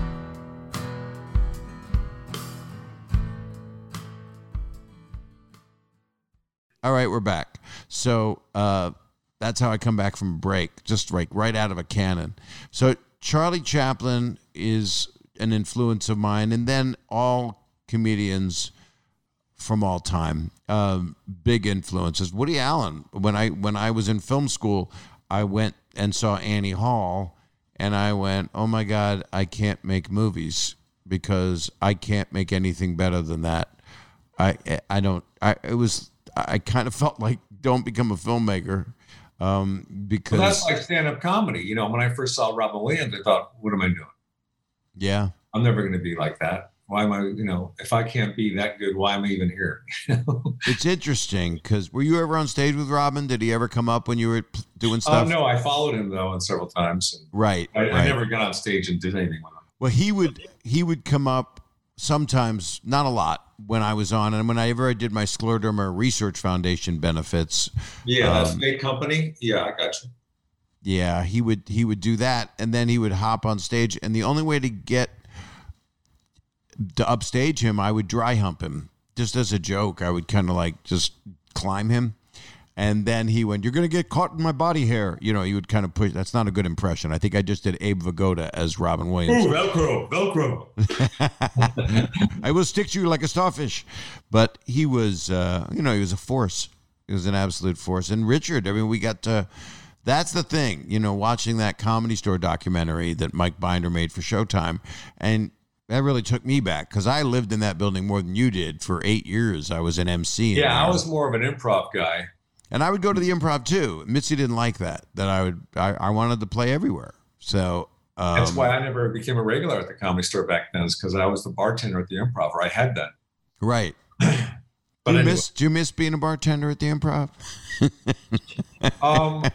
All right, we're back. So uh, that's how I come back from a break, just like right out of a cannon. So Charlie Chaplin is an influence of mine, and then all comedians from all time, um, big influences. Woody Allen. When I when I was in film school, I went and saw Annie Hall, and I went, "Oh my God, I can't make movies because I can't make anything better than that." I I don't. I it was. I kind of felt like don't become a filmmaker um, because well, that's like stand-up comedy. You know, when I first saw Robin Williams, I thought, what am I doing? Yeah. I'm never going to be like that. Why am I, you know, if I can't be that good, why am I even here? It's interesting because were you ever on stage with Robin? Did he ever come up when you were doing stuff? Oh, no, I followed him though, and several times. And right, I, right. I never got on stage and did anything with him. Well, he would, he would come up sometimes, not a lot, when I was on. And whenever I did my Scleroderma Research Foundation benefits. Yeah, um, that's big company. Yeah, I got you. Yeah, he would, he would do that. And then he would hop on stage. And the only way to get to upstage him, I would dry hump him just as a joke. I would kind of like just climb him. And then he went, "You're going to get caught in my body hair." You know, he would kind of push. That's not a good impression. I think I just did Abe Vigoda as Robin Williams. Ooh, Velcro, Velcro. I will stick to you like a starfish. But he was, uh, you know, he was a force. He was an absolute force. And Richard, I mean, we got to, that's the thing, you know, watching that Comedy Store documentary that Mike Binder made for Showtime. And that really took me back because I lived in that building more than you did for eight years. I was an M C. Yeah, I was more of an improv guy. And I would go to the Improv too. Mitzi didn't like that, that I would, I, I wanted to play everywhere. So um, that's why I never became a regular at the Comedy Store back then, is because I was the bartender at the Improv, or I had that. Right. But do, you anyway. miss, do you miss being a bartender at the Improv? um,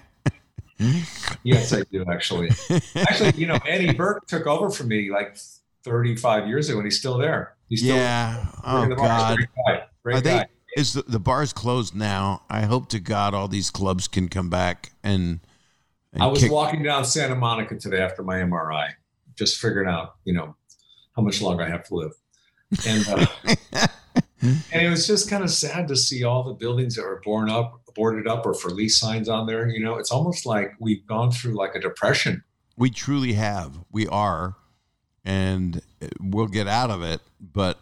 yes, I do, actually. Actually, you know, Eddie Burke took over for me like thirty-five years ago, and he's still there. He's still yeah. Oh, the God. Great guy. Great Are guy. they, is the, the bar's closed now? I hope to God all these clubs can come back and, and I was kick. walking down Santa Monica today after my M R I, just figuring out, you know, how much longer I have to live. And uh, and it was just kind of sad to see all the buildings that were born up, boarded up, or for lease signs on there. You know, it's almost like we've gone through like a depression. We truly have. We are. And we'll get out of it. But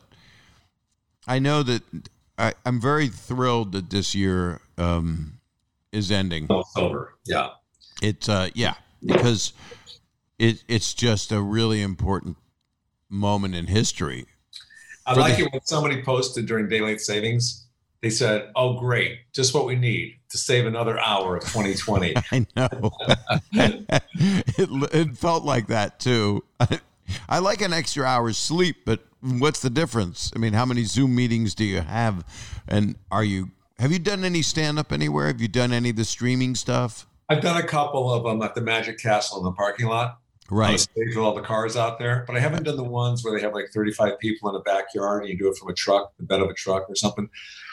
I know that I, I'm very thrilled that this year um, is ending. Oh, it's over. Yeah. It's, uh, yeah, because it, it's just a really important moment in history. I For like the- it when somebody posted during daylight savings. They said, "Oh, great. Just what we need to save another hour of twenty twenty. I know. it, it felt like that, too. I, I like an extra hour's sleep, but what's the difference? I mean, how many Zoom meetings do you have? And are you, have you done any stand-up anywhere? Have you done any of the streaming stuff? I've done a couple of them at the Magic Castle in the parking lot. On the Right. stage with all the cars out there. But I haven't done the ones where they have like thirty-five people in a backyard and you do it from a truck, the bed of a truck or something.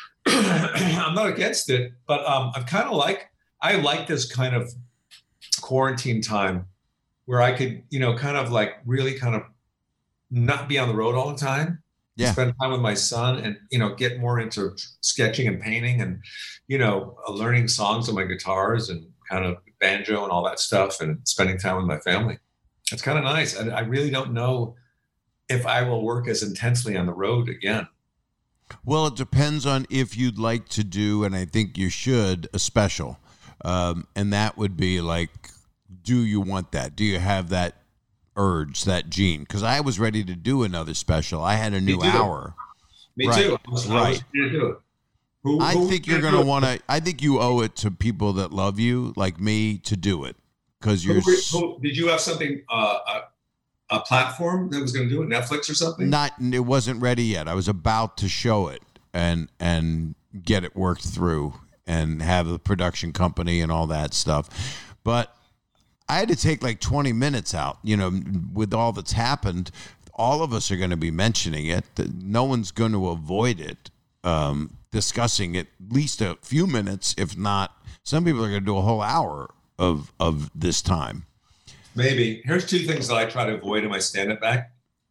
I'm not against it, but um, I'm kind of like, I like this kind of quarantine time where I could, you know, kind of like really kind of not be on the road all the time. Yeah. Spend time with my son and, you know, get more into sketching and painting and, you know, uh, learning songs on my guitars and kind of banjo and all that stuff and spending time with my family. It's kind of nice. And I really don't know if I will work as intensely on the road again. Well, it depends on if you'd like to do, and I think you should, a special. Um, and that would be like, do you want that? Do you have that urge, that gene? Because I was ready to do another special. I had a new too. hour. Me Right, too. I was, I was right. gonna do it. Who, I who think was you're gonna going to do it? want to, I think you owe it to people that love you, like me, to do it. Because you're Who were- who- did you have something, uh, a, a platform that was going to do it, Netflix or something? not, it wasn't ready yet. I was about to show it and, and get it worked through and have the production company and all that stuff. But I had to take like twenty minutes out, you know, with all that's happened. All of us are going to be mentioning it. No one's going to avoid it, um, discussing it at least a few minutes. If not, some people are going to do a whole hour of, of this time. Maybe. Here's two things that I try to avoid in my stand-up act.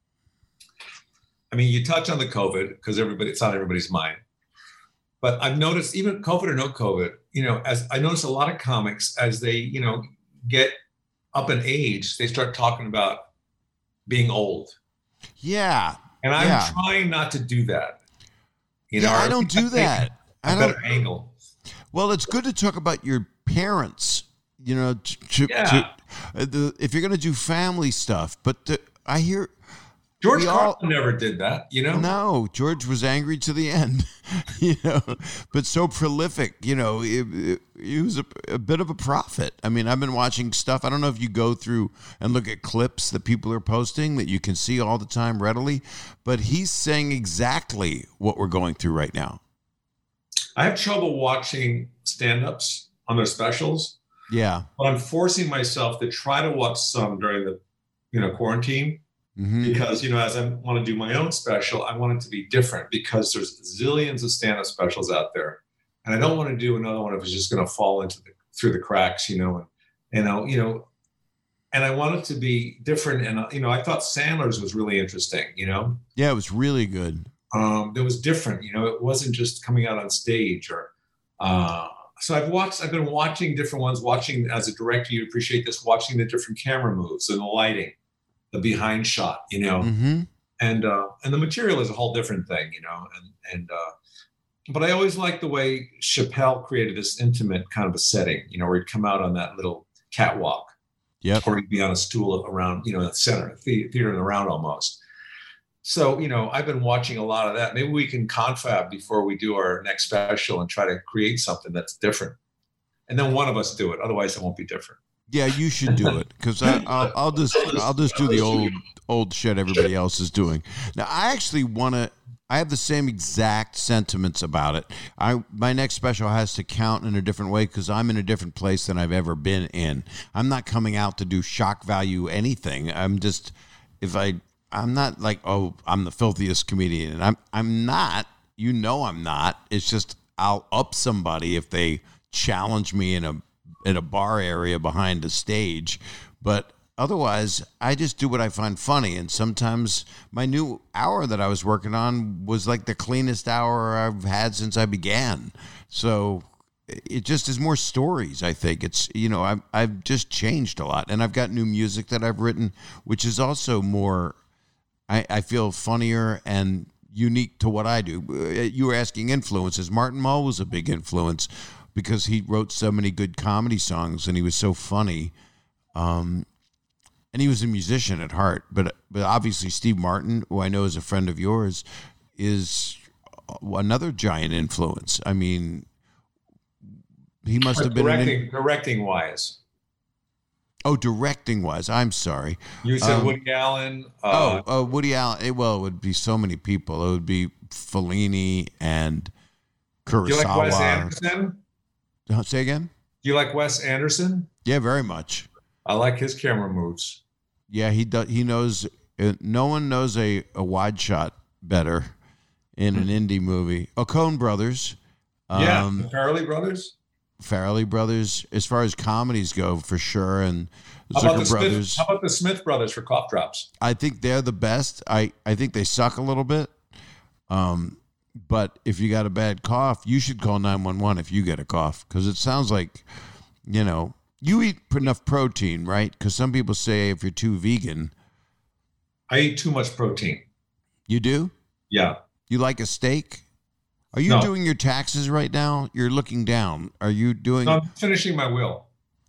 I mean, you touch on the COVID because everybody, it's on everybody's mind. But I've noticed, even COVID or no COVID, you know, as I notice a lot of comics, as they, you know, get up in age, they start talking about being old. Yeah. And I'm yeah. trying not to do that. You yeah, know, I don't do that. A I don't. better angle. Well, it's good to talk about your parents, you know, to, to, Yeah. to, uh, the, if you're going to do family stuff. But the, I hear George we Carlin all, never did that, you know? No, George was angry to the end, you know, but so prolific, you know, he, he was a, a bit of a prophet. I mean, I've been watching stuff. I don't know if you go through and look at clips that people are posting that you can see all the time readily, but he's saying exactly what we're going through right now. I have trouble watching stand-ups on their specials. Yeah. But I'm forcing myself to try to watch some during the, you know, quarantine. Mm-hmm. Because, you know, as I want to do my own special, I want it to be different because there's zillions of stand-up specials out there. And I don't want to do another one if it's just going to fall into the, through the cracks, you know, and, and I'll, you know, and I want it to be different. And, you know, I thought Sandler's was really interesting, you know? Yeah, it was really good. Um, it was different, you know, it wasn't just coming out on stage or, uh, so I've watched, I've been watching different ones, watching as a director, you appreciate this, watching the different camera moves and the lighting. The behind shot, you know, mm-hmm. and uh, and the material is a whole different thing, you know, and and uh, but I always liked the way Chappelle created this intimate kind of a setting, you know, where he'd come out on that little catwalk, yeah, or he'd be on a stool around, you know, the center, theater in the round almost. So, you know, I've been watching a lot of that. Maybe we can confab before we do our next special and try to create something that's different, and then one of us do it. Otherwise, it won't be different. Yeah, you should do it because I'll, I'll just I'll just do the old old shit everybody else is doing. Now, I actually want to. I have the same exact sentiments about it. I my next special has to count in a different way because I'm in a different place than I've ever been in. I'm not coming out to do shock value anything. I'm just if I I'm not like oh I'm the filthiest comedian and I'm I'm not. You know I'm not. It's just I'll up somebody if they challenge me in a. in a bar area behind the stage, but otherwise I just do what I find funny. And sometimes my new hour that I was working on was like the cleanest hour I've had since I began. So it just is more stories. I think it's, you know, I've, I've just changed a lot and I've got new music that I've written, which is also more, I, I feel funnier and unique to what I do. You were asking influences. Martin Mull was a big influence because he wrote so many good comedy songs and he was so funny. Um, and he was a musician at heart. But but obviously Steve Martin, who I know is a friend of yours, is another giant influence. I mean, he must have been... Directing, an, directing wise. Oh, directing wise. I'm sorry. You said um, Woody Allen. Uh, oh, uh, Woody Allen. It, well, it would be so many people. It would be Fellini and Kurosawa. Do you like Wes Anderson? Say again? Do you like Wes Anderson? Yeah, very much. I like his camera moves. Yeah, he does. He knows. Uh, no one knows a, a wide shot better in an indie movie. Oh, Coen Brothers. Yeah, um, the Farrelly Brothers. Farrelly Brothers, as far as comedies go, for sure, and how Zucker Brothers. Smith, how about the Smith Brothers for Cough Drops? I think they're the best. I, I think they suck a little bit. Um. But if you got a bad cough, you should call nine one one if you get a cough. Because it sounds like, you know, you eat enough protein, right? Because some people say if you're too vegan. I eat too much protein. You do? Yeah. You like a steak? Are you no. doing your taxes right now? You're looking down. Are you doing... No, I'm finishing my will.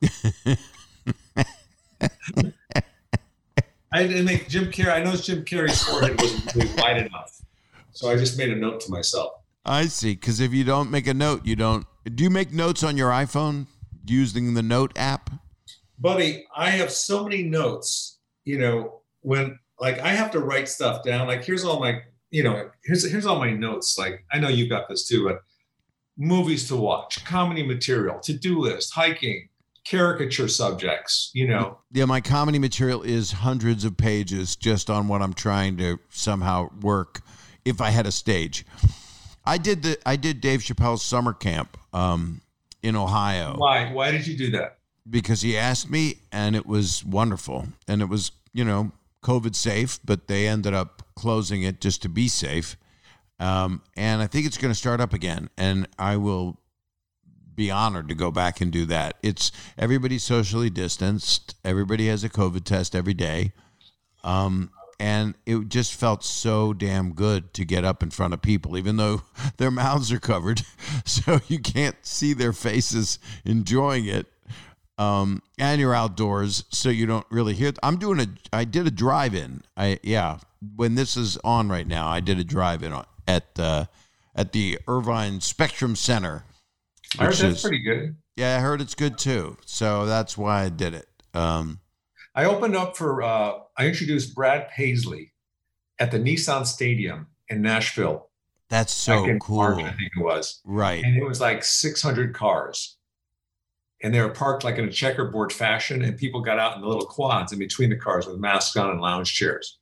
I didn't make Jim Carrey. I know Jim Carrey's forehead wasn't really wide enough. So I just made a note to myself. I see. Because if you don't make a note, you don't. Do you make notes on your iPhone using the Note app? Buddy, I have so many notes. You know, when like I have to write stuff down. Like here's all my, you know, here's here's all my notes. Like I know you've got this too, but movies to watch, comedy material, to-do list, hiking, caricature subjects. You know. Yeah, my comedy material is hundreds of pages just on what I'm trying to somehow work. If I had a stage, I did the I did Dave Chappelle's summer camp um, in Ohio. Why? Why did you do that? Because he asked me, and it was wonderful, and it was you know COVID safe, but they ended up closing it just to be safe. Um, and I think it's going to start up again, and I will be honored to go back and do that. It's everybody's socially distanced. Everybody has a COVID test every day. Um, And it just felt so damn good to get up in front of people, even though their mouths are covered, so you can't see their faces enjoying it. Um, and you're outdoors, so you don't really hear. I'm doing a. I did a drive-in. I yeah. When this is on right now, I did a drive-in at uh, at the Irvine Spectrum Center. I heard that's is, pretty good. Yeah, I heard it's good too. So that's why I did it. Um, I opened up for. Uh, I introduced Brad Paisley at the Nissan Stadium in Nashville. That's so cool. March, I think it was. Right. And it was like six hundred cars. And they were parked like in a checkerboard fashion, and people got out in the little quads in between the cars with masks on and lounge chairs.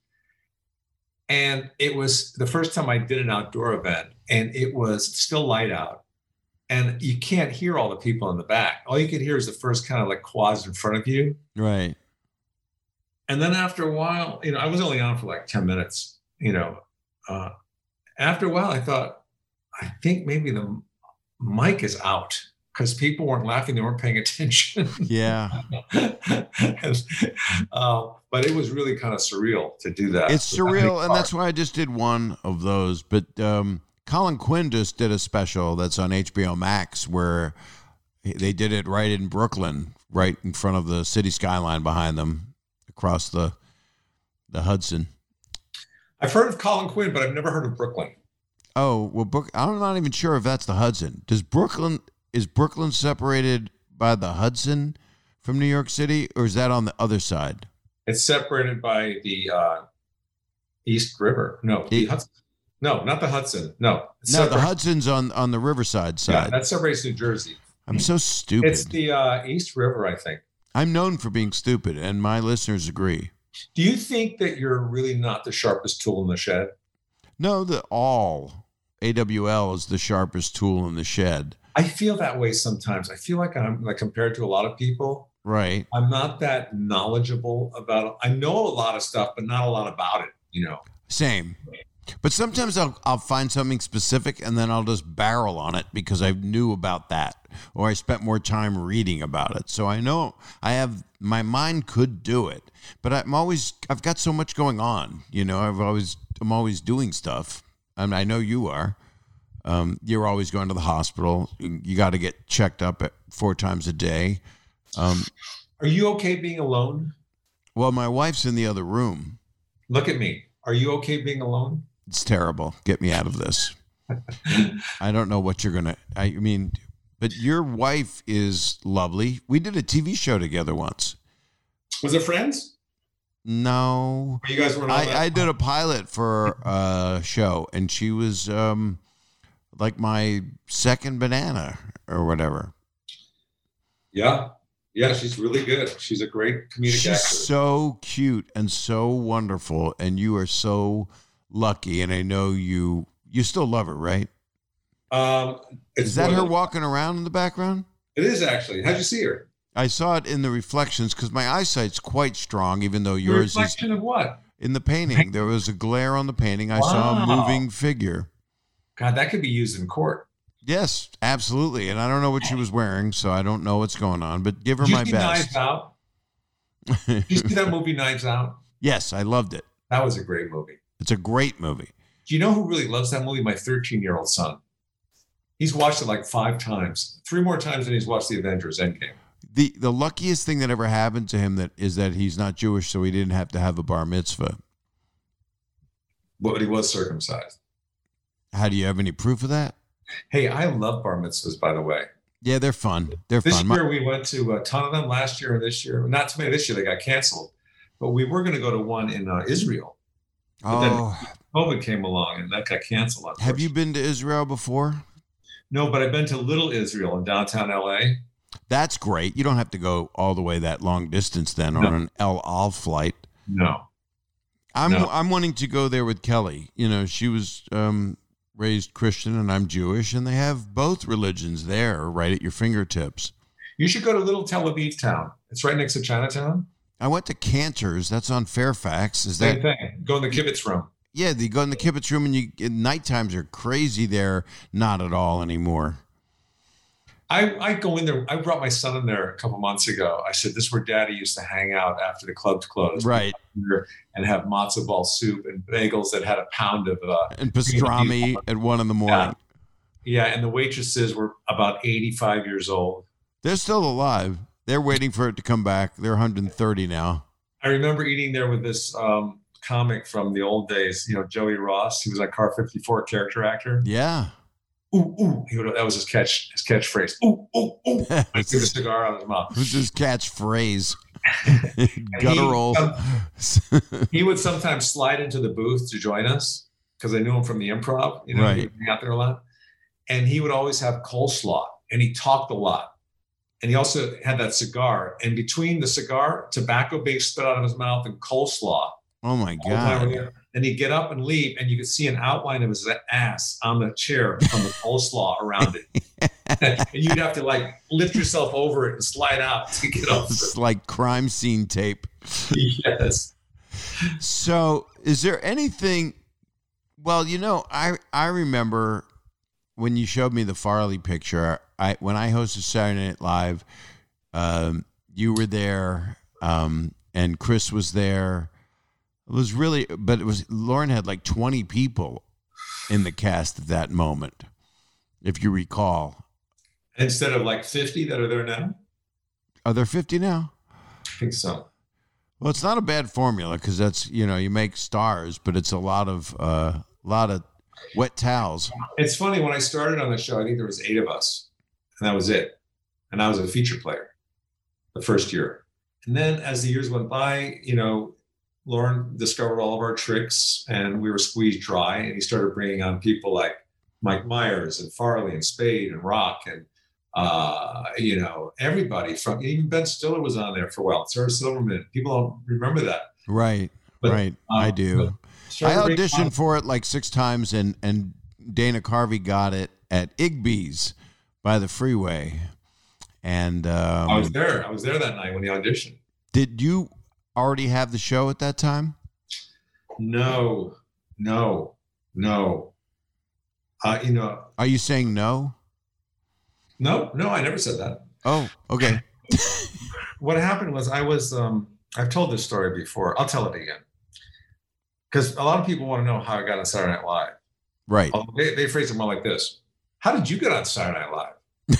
And it was the first time I did an outdoor event, and it was still light out. And you can't hear all the people in the back. All you can hear is the first kind of like quads in front of you. Right. And then after a while, you know, I was only on for like ten minutes, you know. Uh, after a while, I thought, I think maybe the mic is out. Because people weren't laughing, they weren't paying attention. Yeah. and, uh, but it was really kind of surreal to do that. It's surreal, and that's why I just did one of those. But um, Colin Quinn just did a special that's on H B O Max where they did it right in Brooklyn, right in front of the city skyline behind them, across the the Hudson. I've heard of Colin Quinn, but I've never heard of Brooklyn. Oh, well, Brook- I'm not even sure if that's the Hudson. Does Brooklyn... Is Brooklyn separated by the Hudson from New York City, or is that on the other side? It's separated by the uh, East River. No, the it, Hudson. No, not the Hudson. No, it's no, the Hudson's on, on the Riverside side. Yeah, that separates New Jersey. I'm so stupid. It's the uh, East River, I think. I'm known for being stupid, and my listeners agree. Do you think that you're really not the sharpest tool in the shed? No, the all A W L is the sharpest tool in the shed. I feel that way sometimes. I feel like I'm like compared to a lot of people. Right. I'm not that knowledgeable about it. I know a lot of stuff, but not a lot about it, you know. Same. But sometimes I'll I'll find something specific and then I'll just barrel on it because I knew about that or I spent more time reading about it. So I know I have my mind could do it, but I'm always I've got so much going on, you know. I've always I'm always doing stuff. I mean, I know you are. Um, you're always going to the hospital. You got to get checked up at four times a day. Um, Are you okay being alone? Well, my wife's in the other room. Look at me. Are you okay being alone? It's terrible. Get me out of this. I don't know what you're going to, I mean, but your wife is lovely. We did a T V show together once. Was it Friends? No. You guys weren't on I, that? I did a pilot for a show, and she was um, like my second banana or whatever. Yeah. Yeah, she's really good. She's a great comedic She's actor. She's so cute and so wonderful, and you are so lucky. And I know you you still love her, right? Um, it's is that her than, walking around in the background? It is actually. How'd you see her? I saw it in the reflections because my eyesight's quite strong, even though the yours reflection is. Of what? In the painting, there was a glare on the painting. I wow. saw a moving figure. God, that could be used in court. Yes, absolutely. And I don't know what she was wearing, so I don't know what's going on. But give her Did you my see best. Knives Out? Did you see that movie, Knives Out? Yes, I loved it. That was a great movie. It's a great movie. Do you know who really loves that movie? My thirteen-year-old son. He's watched it like five times, three more times than he's watched the Avengers Endgame. The the luckiest thing that ever happened to him that is that he's not Jewish, so he didn't have to have a bar mitzvah. But he was circumcised. How do you have any proof of that? Hey, I love bar mitzvahs, by the way. Yeah, they're fun. They're this fun. This year we went to a ton of them. Last year and this year, not too many this year. They got canceled, but we were going to go to one in uh, Israel. But oh, then COVID came along and that got canceled. Have you been to Israel before? No, but I've been to Little Israel in downtown L A. That's great. You don't have to go all the way that long distance then no. on an El Al flight. No. I'm no. I'm wanting to go there with Kelly. You know, she was um, raised Christian and I'm Jewish, and they have both religions there right at your fingertips. You should go to Little Tel Aviv town. It's right next to Chinatown. I went to Cantor's. That's on Fairfax. Is Same that thing? Go in the kibbutz room. Yeah, you go in the kibbutz room, and you night times are crazy there. Not at all anymore. I, I go in there. I brought my son in there a couple months ago. I said, this is where Daddy used to hang out after the clubs closed. Right. And have matzo ball soup and bagels that had a pound of... Uh, and pastrami at one in the morning. Yeah. yeah, and the waitresses were about eighty-five years old. They're still alive. they're waiting for it to come back. They're one hundred thirty now. I remember eating there with this um, comic from the old days, you know, Joey Ross. He was like Car fifty-four character actor. Yeah. Ooh, ooh. He would, that was his catch, his catchphrase. Ooh, ooh, ooh. Like give a cigar out of his mouth. Who's his catchphrase? Guttural. He, um, he would sometimes slide into the booth to join us because I knew him from the Improv. You know, right. he would be out there a lot. And he would always have coleslaw, and he talked a lot. And he also had that cigar. And between the cigar, tobacco being spit out of his mouth, and coleslaw. Oh, my God. And he'd get up and leave, and you could see an outline of his ass on the chair from the coleslaw around it. And you'd have to, like, lift yourself over it and slide out to get off. It's like crime scene tape. Yes. So is there anything... Well, you know, I, I remember... when you showed me the Farley picture, I when I hosted Saturday Night Live, um, you were there, um, and Chris was there. It was really, but it was Lorne had like twenty people in the cast at that moment, if you recall. Instead of like fifty that are there now? Are there fifty now? I think so. Well, it's not a bad formula because that's, you know, you make stars, but it's a lot of, a uh, lot of wet towels. It's funny, when I started on the show, I think there was eight of us, and that was it. And I was a feature player the first year. And then as the years went by, you know, Lorne discovered all of our tricks, and we were squeezed dry, and he started bringing on people like Mike Myers and Farley and Spade and Rock and, uh, you know, everybody from, even Ben Stiller was on there for a while, Sarah Silverman. People don't remember that. Right, but, right. Um, I do. I auditioned for it like six times, and, and Dana Carvey got it at Igby's by the freeway. And um, I was there. I was there that night when he auditioned. Did you already have the show at that time? No, no, no. Uh, you know. Are you saying no? No, no, I never said that. Oh, okay. What happened was I was, um, I've told this story before. I'll tell it again. Because a lot of people want to know how I got on Saturday Night Live. Right. They, they phrase it more like this. How did you get on Saturday Night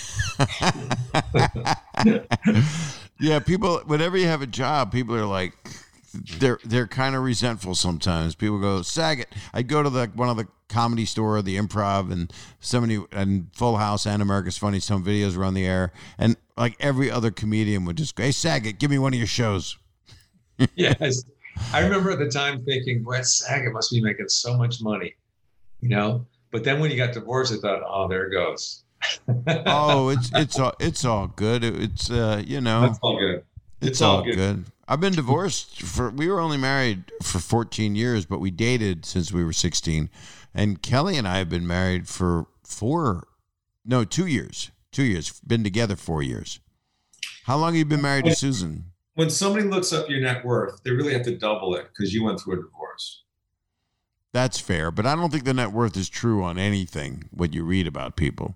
Live? Yeah, people, whenever you have a job, people are like, they're they're kind of resentful sometimes. People go, Saget. I'd go to the one of the comedy store, the Improv, and somebody, and Full House and America's Funniest Home Videos were on the air. And like every other comedian would just go, hey, Saget, give me one of your shows. Yes. I remember at the time thinking, Brett Saget must be making so much money, you know? But then when you got divorced, I thought, oh, there it goes. Oh, it's it's all it's all good. It, it's uh, you know, that's all good. It's, it's all, all good. good. I've been divorced for. We were only married for fourteen years, but we dated since we were sixteen. And Kelly and I have been married for four, no, two years. Two years. Been together four years. How long have you been married to Susan? When somebody looks up your net worth, they really have to double it because you went through a divorce. That's fair, but I don't think the net worth is true on anything, what you read about people.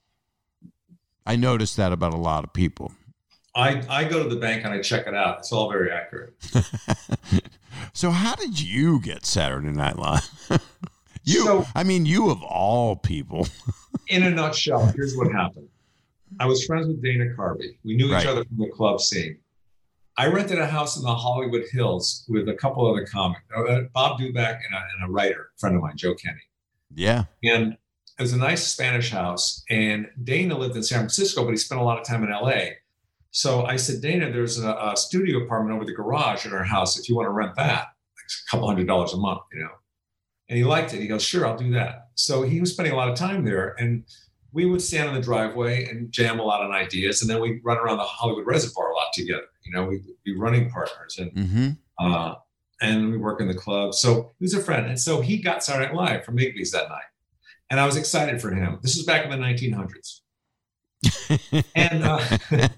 I noticed that about a lot of people. I, I go to the bank and I check it out. It's all very accurate. So how did you get Saturday Night Live? you, so, I mean, you of all people. In a nutshell, here's what happened. I was friends with Dana Carvey. We knew each right. other from the club scene. I rented a house in the Hollywood Hills with a couple other comics, uh, Bob Duback and a, and a writer, a friend of mine, Joe Kenny. Yeah. And it was a nice Spanish house. And Dana lived in San Francisco, but he spent a lot of time in L A. So I said, Dana, there's a, a studio apartment over the garage in our house if you want to rent that. It's a couple hundred dollars a month, you know. And he liked it. He goes, sure, I'll do that. So he was spending a lot of time there. And we would stand in the driveway and jam a lot on ideas. And then we'd run around the Hollywood Reservoir a lot together. You know, we'd be running partners and mm-hmm. uh, and we work in the club. So he was a friend. And so he got Saturday Night Live from Igby's that night. And I was excited for him. This was back in the nineteen hundreds. and uh,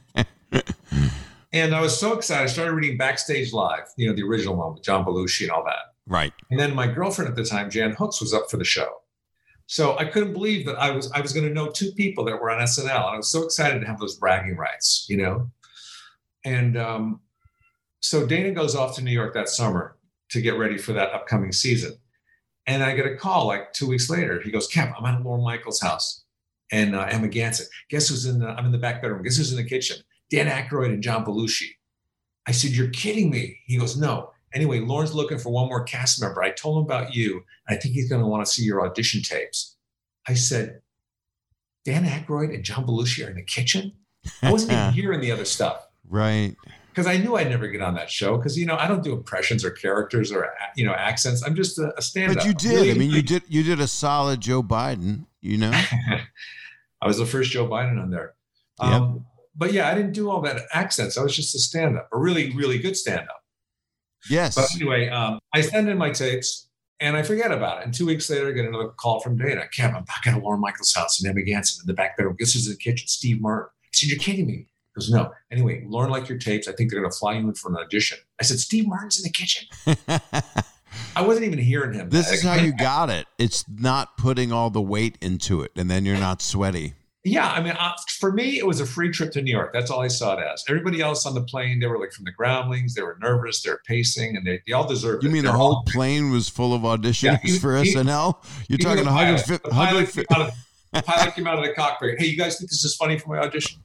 and I was so excited. I started reading Backstage Live, you know, the original one with John Belushi and all that. Right. And then my girlfriend at the time, Jan Hooks, was up for the show. So I couldn't believe that I was I was going to know two people that were on S N L. And I was so excited to have those bragging rights, you know. And um, so Dana goes off to New York that summer to get ready for that upcoming season. And I get a call like two weeks later. He goes, Kev, I'm at Lorne Michaels' house. And uh, Emma Ganson, guess who's in the, I'm in the back bedroom. Guess who's in the kitchen? Dan Aykroyd and John Belushi. I said, you're kidding me. He goes, no. Anyway, Lorne's looking for one more cast member. I told him about you, and I think he's going to want to see your audition tapes. I said, Dan Aykroyd and John Belushi are in the kitchen? I wasn't even hearing the other stuff. Right. Because I knew I'd never get on that show. Because, you know, I don't do impressions or characters or, you know, accents. I'm just a, a stand-up. But you did. Really, I mean, you did you did a solid Joe Biden, you know? I was the first Joe Biden on there. Yep. Um, but yeah, I didn't do all that accents. I was just a stand-up, a really, really good stand-up. Yes. But anyway, um, I send in my tapes and I forget about it. And two weeks later, I get another call from Dana. Kev, I'm back at Lorne Michaels' house in Amagansett in the back bedroom. This is the kitchen, Steve Martin. I said, you're kidding me. He goes, no. Anyway, Lorne liked your tapes. I think they're going to fly you in for an audition. I said, Steve Martin's in the kitchen. I wasn't even hearing him. This is how you got it. It's not putting all the weight into it, and then you're not sweaty. Yeah, I mean, uh, for me, it was a free trip to New York. That's all I saw it as. Everybody else on the plane, they were like from the groundlings. They were nervous. They were pacing, and they, they all deserved you it. You mean They're the whole all, plane was full of auditions yeah, he, for he, S N L? You're talking one hundred fifty. The pilot, came out of, the pilot came out of the cockpit. Hey, you guys think this is funny for my audition?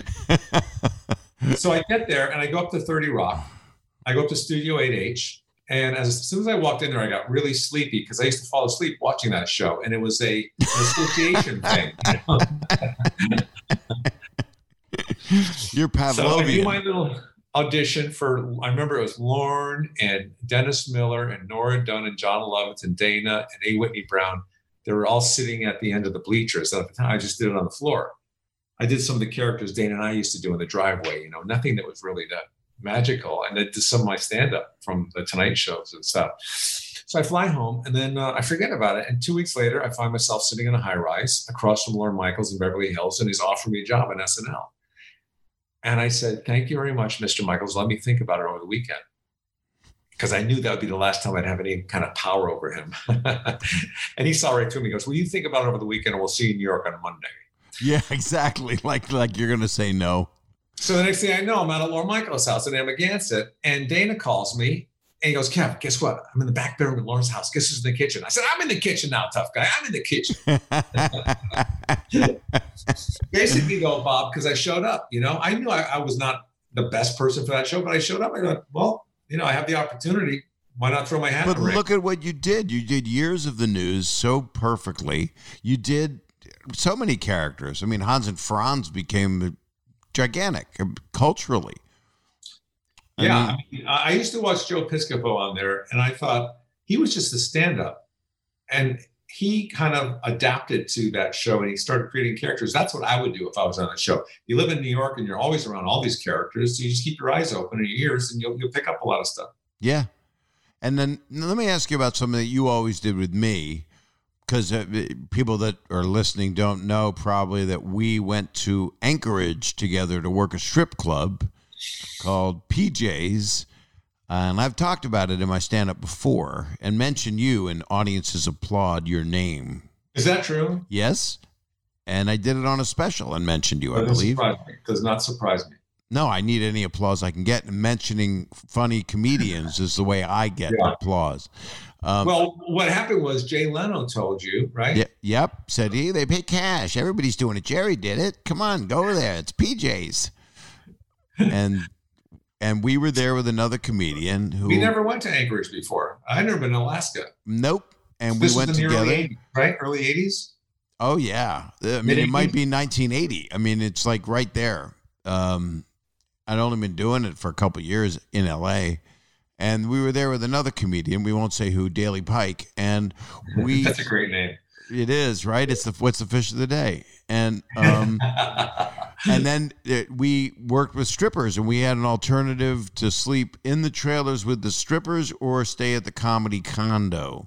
So I get there, and I go up to thirty Rock. I go up to Studio eight H. And as soon as I walked in there, I got really sleepy because I used to fall asleep watching that show. And it was a, an association thing. You know? You're Pavlovian. So I do my little audition for, I remember it was Lorne and Dennis Miller and Nora Dunn and John Lovitz and Dana and A. Whitney Brown. They were all sitting at the end of the bleachers. And at the time, I just did it on the floor. I did some of the characters Dana and I used to do in the driveway, you know, nothing that was really that magical. And I did some of my stand-up from the Tonight shows and stuff. So I fly home and then uh, I forget about it. And two weeks later, I find myself sitting in a high-rise across from Lorne Michaels in Beverly Hills, and he's offering me a job on S N L. And I said, thank you very much, Mister Michaels. Let me think about it over the weekend. Because I knew that would be the last time I'd have any kind of power over him. And he saw right through me. He goes, well, you think about it over the weekend and we'll see you in New York on Monday. Yeah, exactly. Like, like you're going to say no. So the next thing I know, I'm at Lorne Michaels' house in Amagansett, and Dana calls me and he goes, Kev, guess what? I'm in the back bedroom at Lorne's house. Guess who's in the kitchen? I said, I'm in the kitchen now, tough guy. I'm in the kitchen. Basically, though, Bob, because I showed up, you know, I knew I, I was not the best person for that show, but I showed up. I go, well, you know, I have the opportunity. Why not throw my hat But in the ring? look at what you did. You did years of the news so perfectly. You did so many characters. I mean, Hans and Franz became gigantic culturally. I yeah, mean, I, mean, I used to watch Joe Piscopo on there, and I thought he was just a stand-up, and he kind of adapted to that show, and he started creating characters. That's what I would do if I was on that show. You live in New York, and you're always around all these characters, so you just keep your eyes open and your ears, and you'll you'll pick up a lot of stuff. Yeah, and then let me ask you about something that you always did with me. Because uh, people that are listening don't know probably that we went to Anchorage together to work a strip club called P J's. Uh, and I've talked about it in my stand-up before and mentioned you, and audiences applaud your name. Is that true? Yes. And I did it on a special and mentioned you, That I believe. Surprise me. Does not surprise me. No, I need any applause I can get. And mentioning funny comedians is the way I get Yeah. applause. Um, well, what happened was Jay Leno told you, right? y- yep. Said he, they pay cash. Everybody's doing it. Jerry did it. Come on, go over there. It's P J's. And and we were there with another comedian who We never went to Anchorage before. I'd never been to Alaska. Nope. And This we went was in the together. early eighties, right? Early eighties? Oh yeah. I mean, it might be nineteen eighty. I mean, it's like right there. Um, I'd only been doing it for a couple of years in L A. And we were there with another comedian. We won't say who, Daily Pike. And we That's a great name. It is, right? It's the what's the fish of the day. And um and then it, we worked with strippers, and we had an alternative to sleep in the trailers with the strippers or stay at the comedy condo.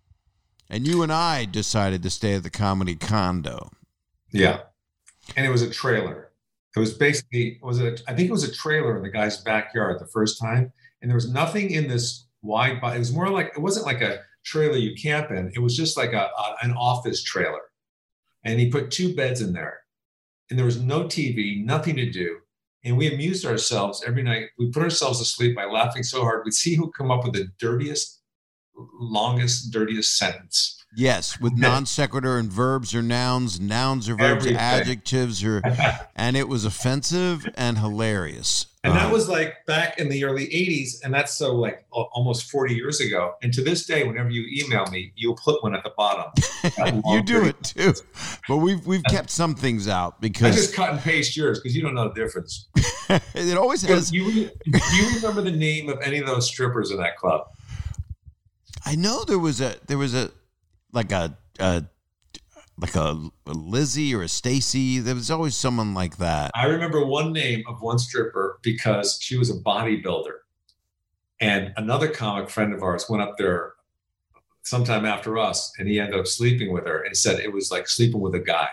And you and I decided to stay at the comedy condo. Yeah. And it was a trailer. It was basically, was it? A, I think it was a trailer in the guy's backyard the first time. And there was nothing in this wide body. It was more like, it wasn't like a trailer you camp in. It was just like a, a an office trailer. And he put two beds in there. And there was no T V, nothing to do. And we amused ourselves every night. We put ourselves to sleep by laughing so hard. We'd see who come up with the dirtiest, longest, dirtiest sentence. Yes, with non sequitur and verbs or nouns, nouns or verbs, Everything. adjectives or, and it was offensive and hilarious. And that Um, was like back in the early eighties, and that's so like al- almost forty years ago. And to this day, whenever you email me, you'll put one at the bottom. That you long do pretty- it too, but we've we've kept some things out I because just cut and paste yours because you don't know the difference. it always has. Do you, do you remember the name of any of those strippers in that club? I know there was a there was a like a, a like a, a Lizzie or a Stacy. There was always someone like that. I remember one name of one stripper because she was a bodybuilder. And another comic friend of ours went up there sometime after us, and he ended up sleeping with her and said it was like sleeping with a guy.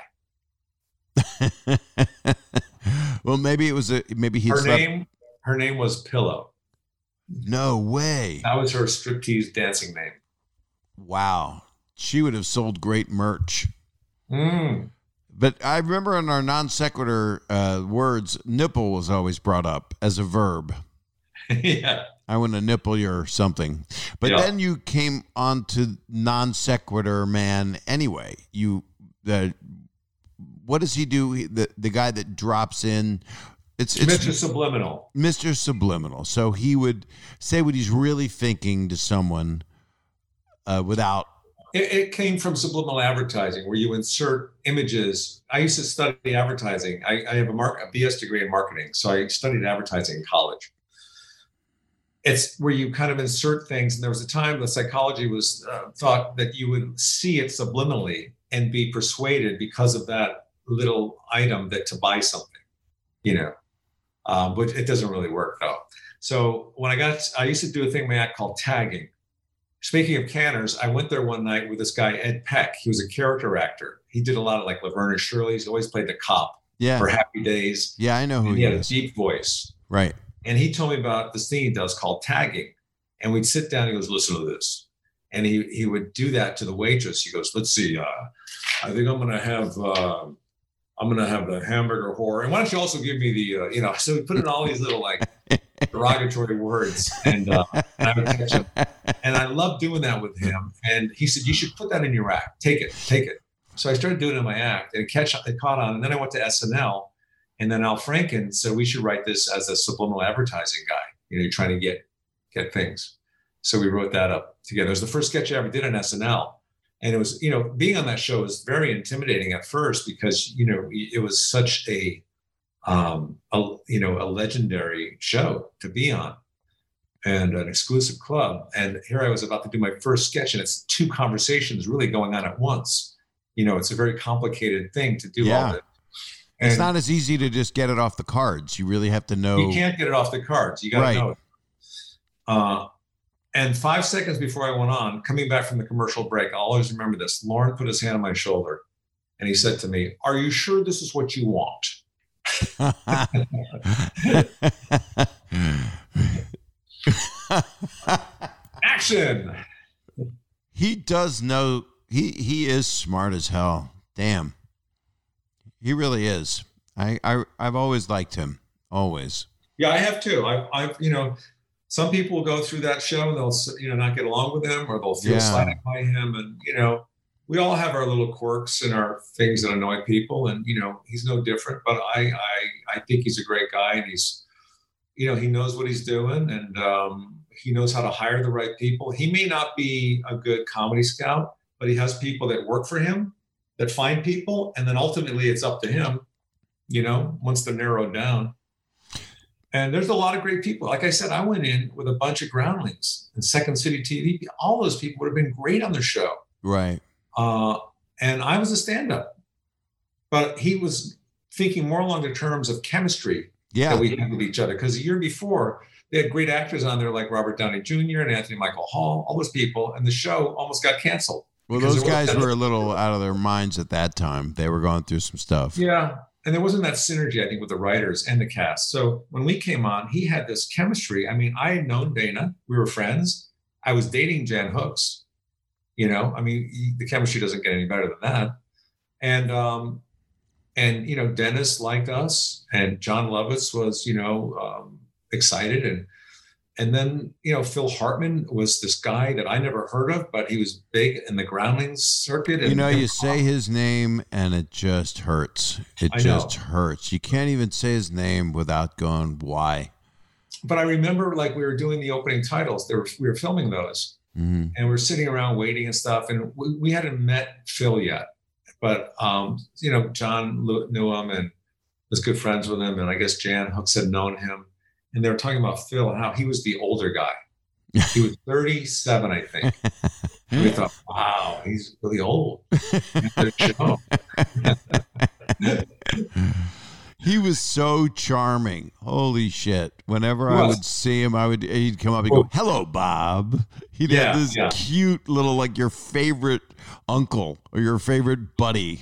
Well, maybe it was a maybe he Her slept. name, her name was Pillow. No way. That was her striptease dancing name. Wow. She would have sold great merch. Mm. But I remember in our non sequitur uh, words, nipple was always brought up as a verb. Yeah. I want to nipple you or something. But Yeah. then you came on to non sequitur man anyway. You the what does he do? He- The the guy that drops in. It's it's Mister Subliminal. Mister Subliminal. So he would say what he's really thinking to someone uh, without. It, it came from subliminal advertising, where you insert images. I used to study advertising. I, I have a, mark, a B S degree in marketing, so I studied advertising in college. It's where you kind of insert things, and there was a time the psychology was uh, thought that you would see it subliminally and be persuaded because of that little item that to buy something, you know. Um, but it doesn't really work though. So when I got, I used to do a thing in my act called tagging. Speaking of canners, I went there one night with this guy, Ed Peck. He was a character actor. He did a lot of like Laverne and Shirley. He's always played the cop Yeah. for Happy Days. Yeah, I know who And he he had a is. deep voice. Right. And he told me about this thing he does called tagging. And we'd sit down, he goes, listen to this. And he he would do that to the waitress. He goes, let's see, uh, I think I'm gonna have uh, I'm gonna have the hamburger whore. And why don't you also give me the uh, you know, so we put in all these little like derogatory words, and uh, I would catch him. And I loved doing that with him. And he said, you should put that in your act. Take it, take it. So I started doing it in my act, and it catch it caught on. And then I went to S N L, and then Al Franken said we should write this as a subliminal advertising guy. You know, you're trying to get get things. So we wrote that up together. It was the first sketch I ever did on S N L. And it was, you know, being on that show was very intimidating at first because, you know, it was such a, um, a, you know, a legendary show to be on and an exclusive club. And here I was about to do my first sketch, and it's two conversations really going on at once. You know, it's a very complicated thing to do Yeah. all of it. And It's not as easy to just get it off the cards. You really have to know. you can't get it off the cards. You got to Right. know it. Uh, and five seconds before I went on, coming back from the commercial break, I'll always remember this. Lauren put his hand on my shoulder and he said to me, are you sure this is what you want? Action. He does know. He he is smart as hell. Damn. He really is. I, I I've always liked him. Always. Yeah, I have too. I, I've, you know, some people will go through that show and they'll, you know, not get along with him, or they'll feel Yeah. slighted by him. And, you know, we all have our little quirks and our things that annoy people. And, you know, he's no different, but I, I, I think he's a great guy, and he's, you know, he knows what he's doing, and um, he knows how to hire the right people. He may not be a good comedy scout, but he has people that work for him that find people. And then ultimately it's up to him, you know, once they're narrowed down. And there's a lot of great people. Like I said, I went in with a bunch of groundlings and Second City T V. All those people would have been great on the show. Right. Uh, and I was a stand-up. But he was thinking more along the terms of chemistry Yeah. that we had with each other. Because the year before, they had great actors on there like Robert Downey Junior and Anthony Michael Hall, all those people. And the show almost got canceled. Well, because those there guys wasn't- were a little out of their minds at that time. They were going through some stuff. Yeah. And there wasn't that synergy, I think, with the writers and the cast. So when we came on, he had this chemistry. I mean, I had known Dana. We were friends. I was dating Jan Hooks. You know, I mean, he- the chemistry doesn't get any better than that. And, um, and, you know, Dennis liked us, and John Lovitz was, you know, um, excited. And and then, you know, Phil Hartman was this guy that I never heard of, but he was big in the Groundlings circuit. And you know, you say his name and it just hurts. It I just know. hurts. You can't even say his name without going, why? But I remember, like, we were doing the opening titles. There were, we were filming those, Mm-hmm. and we we're sitting around waiting and stuff. And we, we hadn't met Phil yet, but um, you know, John knew him and was good friends with him, and I guess Jan Hooks had known him. And they were talking about Phil, how he was the older guy. He was thirty-seven, I think. And we thought, wow, he's really old. He was so charming. Holy shit. Whenever I would see him, I would he'd come up and go, hello, Bob. He'd Yeah, have this yeah. cute little, like your favorite uncle or your favorite buddy.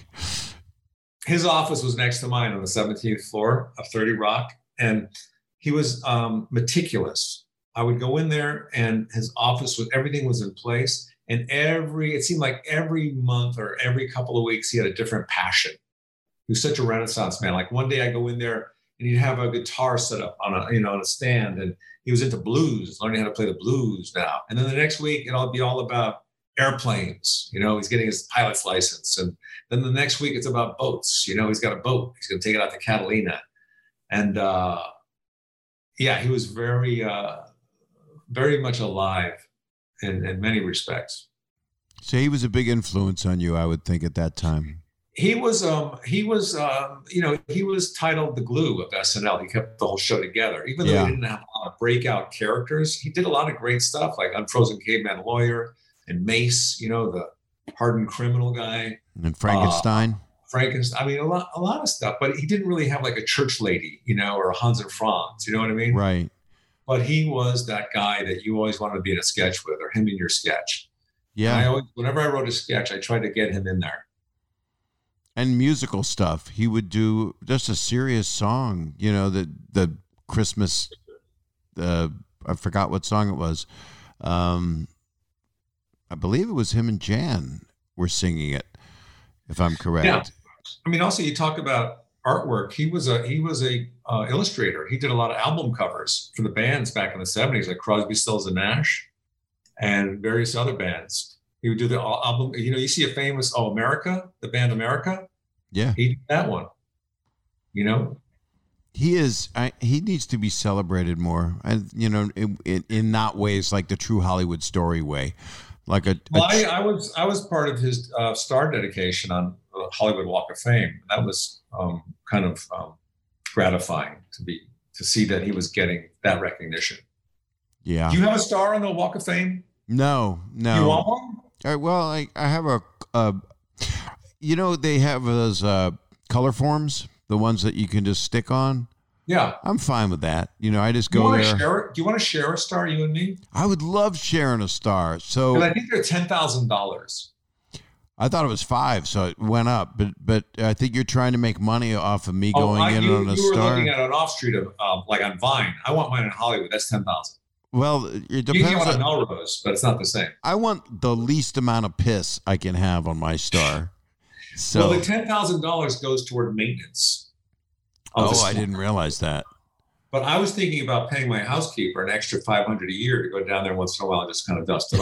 His office was next to mine on the seventeenth floor of thirty Rock. And he was um, meticulous. I would go in there and his office was, everything was in place. And every, it seemed like every month or every couple of weeks, he had a different passion. He was such a Renaissance man. Like one day I go in there and he'd have a guitar set up on a, you know, on a stand, and he was into blues, learning how to play the blues now. And then the next week it'll be all about airplanes. You know, he's getting his pilot's license. And then the next week it's about boats. You know, he's got a boat. He's going to take it out to Catalina. And uh, yeah, he was very, uh, very much alive in, in many respects. So he was a big influence on you, I would think, at that time. He was, um, he was, um, you know, he was titled the glue of S N L. He kept the whole show together, even though Yeah. he didn't have a lot of breakout characters. He did a lot of great stuff, like Unfrozen Caveman Lawyer and Mace. You know, the hardened criminal guy, And Frankenstein. Uh, Frankenstein. I mean, a lot, a lot of stuff. But he didn't really have like a church lady, you know, or a Hans and Franz. You know what I mean? Right. But he was that guy that you always wanted to be in a sketch with, or him in your sketch. Yeah. And I always, whenever I wrote a sketch, I tried to get him in there. And musical stuff. He would do just a serious song, you know, the the Christmas, uh, I forgot what song it was. Um, I believe it was him and Jan were singing it, if I'm correct. Yeah. I mean, also you talk about artwork. He was a he was a uh, illustrator. He did a lot of album covers for the bands back in the seventies, like Crosby, Stills and Nash, and various other bands. He would do the album. You know, you see a famous Oh America, the band America. Yeah. He did that one. You know, He is. I, he needs to be celebrated more. And you know, in, in, in not ways like the true Hollywood story way, like a. well, a I, I was I was part of his uh, star dedication on the Hollywood Walk of Fame. That was um, kind of um, gratifying to be to see that he was getting that recognition. yeah. Do you have a star on the Walk of Fame? No. No. You want one? All right, well, I, I have a, uh, you know, they have those uh, color forms, the ones that you can just stick on. Yeah. I'm fine with that. You know, I just Do you go want to there. share it? Do you want to share a star, you and me? I would love sharing a star. Because So I think they're ten thousand dollars. I thought it was five, so it went up. But but I think you're trying to make money off of me going Oh, I, in you, on a you were star. looking at an off street of um, like on Vine. I want mine in Hollywood. That's ten thousand. Well, it You can depends. get one On, in Melrose, but it's not the same. I want the least amount of piss I can have on my star. So Well, the ten thousand dollars goes toward maintenance. of the oh, I store. didn't realize that. But I was thinking about paying my housekeeper an extra five hundred a year to go down there once in a while and just kind of dust it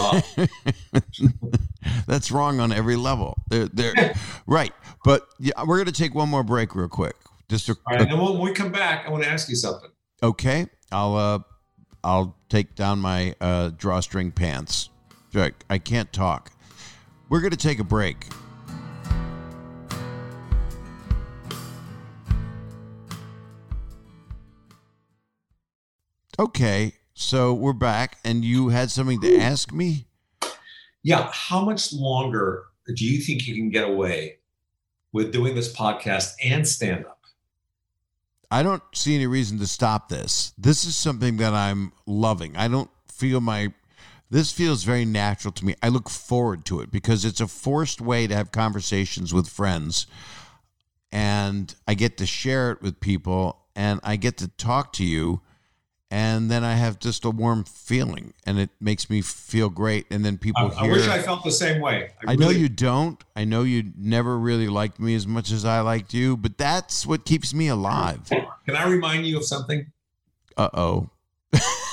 off. That's wrong on every level. They're, they're right. But yeah, we're going to take one more break real quick. Just a, All right, and when we come back, I want to ask you something. okay. I'll uh, I'll take down my uh, drawstring pants. I, I can't talk. We're going to take a break. Okay, so we're back, and you had something to ask me? Yeah, how much longer do you think you can get away with doing this podcast and stand up? I don't see any reason to stop this. This is something that I'm loving. I don't feel my, this feels very natural to me. I look forward to it because it's a forced way to have conversations with friends. And I get to share it with people and I get to talk to you. And then I have just a warm feeling and it makes me feel great. And then people I, hear. I wish I felt the same way. I know you don't. I know you never really liked me as much as I liked you, but that's what keeps me alive. Can I remind you of something? Uh-oh.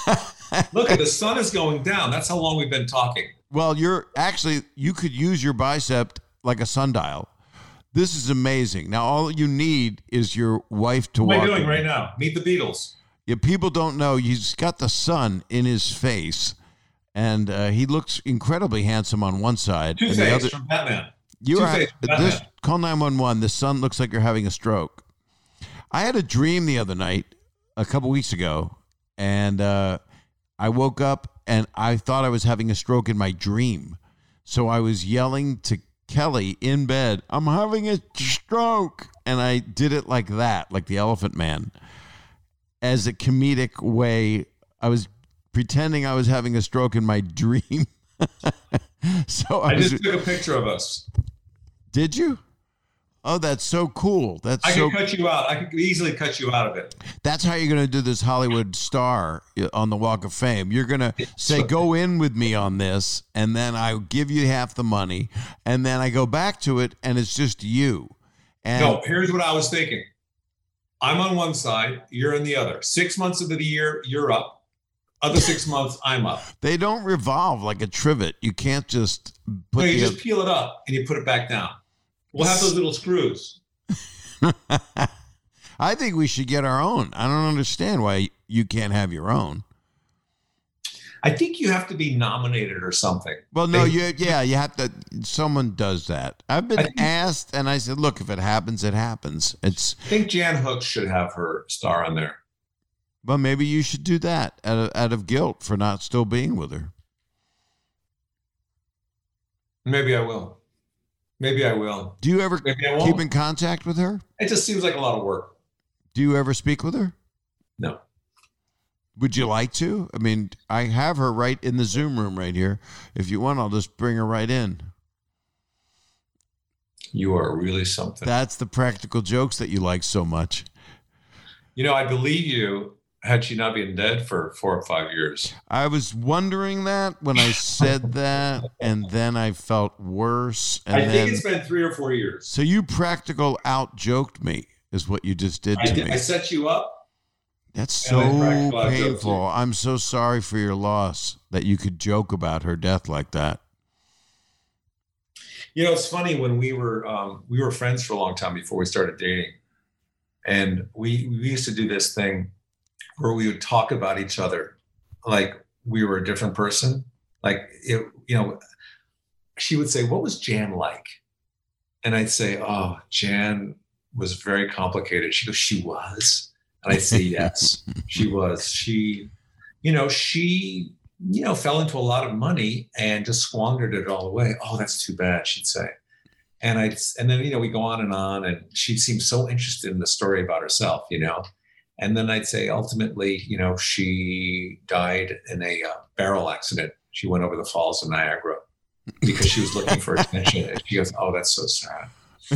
Look, the sun is going down. That's how long we've been talking. Well, you're actually, you could use your bicep like a sundial. This is amazing. Now, all you need is your wife to what walk. What am I doing right now? Meet the Beatles. Yeah, people don't know. He's got the sun in his face, and uh, he looks incredibly handsome on one side. Two Face from Batman. You are Two-Face from this. Batman. Call nine one one. The sun looks like you're having a stroke. I had a dream the other night, a couple weeks ago, and uh, I woke up and I thought I was having a stroke in my dream. So I was yelling to Kelly in bed, "I'm having a stroke," and I did it like that, like the Elephant Man, as a comedic way. I was pretending I was having a stroke in my dream. so I, I was, just took a picture of us. Did you? Oh, that's so cool. That's I so could cut you out. I could easily cut you out of it. That's how you're going to do this Hollywood star on the Walk of Fame. You're going to say, go in with me on this, and then I give you half the money, and then I go back to it, and it's just you. And no, here's what I was thinking. I'm on one side, you're on the other. Six months of the year, you're up. Other six months, I'm up. They don't revolve like a trivet. You can't just put No, you the just peel it up, and you put it back down. We'll have those little screws. I think we should get our own. I don't understand why you can't have your own. I think you have to be nominated or something. Well, no, They- you yeah, you have to. Someone does that. I've been I think- asked, and I said, "Look, if it happens, it happens." It's I think Jan Hooks should have her star on there. well, maybe you should do that out of, out of guilt for not still being with her. Maybe I will. Maybe I will. Do you ever Maybe I won't. keep in contact with her? It just seems like a lot of work. Do you ever speak with her? No. Would you like to? I mean, I have her right in the Zoom room right here. If you want, I'll just bring her right in. You are really something. That's the practical jokes that you like so much. You know, I believe you had she not been dead for four or five years. I was wondering that when I said that, and then I felt worse. And I then, think it's been three or four years. so you practical out joked me is what you just did I, to did, me. I set you up. That's and I so practical out joked you. painful. I'm so sorry for your loss that you could joke about her death like that. You know, it's funny when we were um, we were friends for a long time before we started dating, and we we used to do this thing where we would talk about each other like we were a different person. Like it, you know, she would say, "What was Jan like?" And I'd say, "Oh, Jan was very complicated." She goes, "She was," and I'd say, "Yes, she was. She, you know, she." you know, fell into a lot of money and just squandered it all away. Oh, that's too bad, she'd say. And I, and then, you know, we go on and on, and she'd seem so interested in the story about herself, you know. And then I'd say, ultimately, you know, she died in a uh, barrel accident. She went over the falls of Niagara because she was looking for attention. And she goes, "Oh, that's so sad."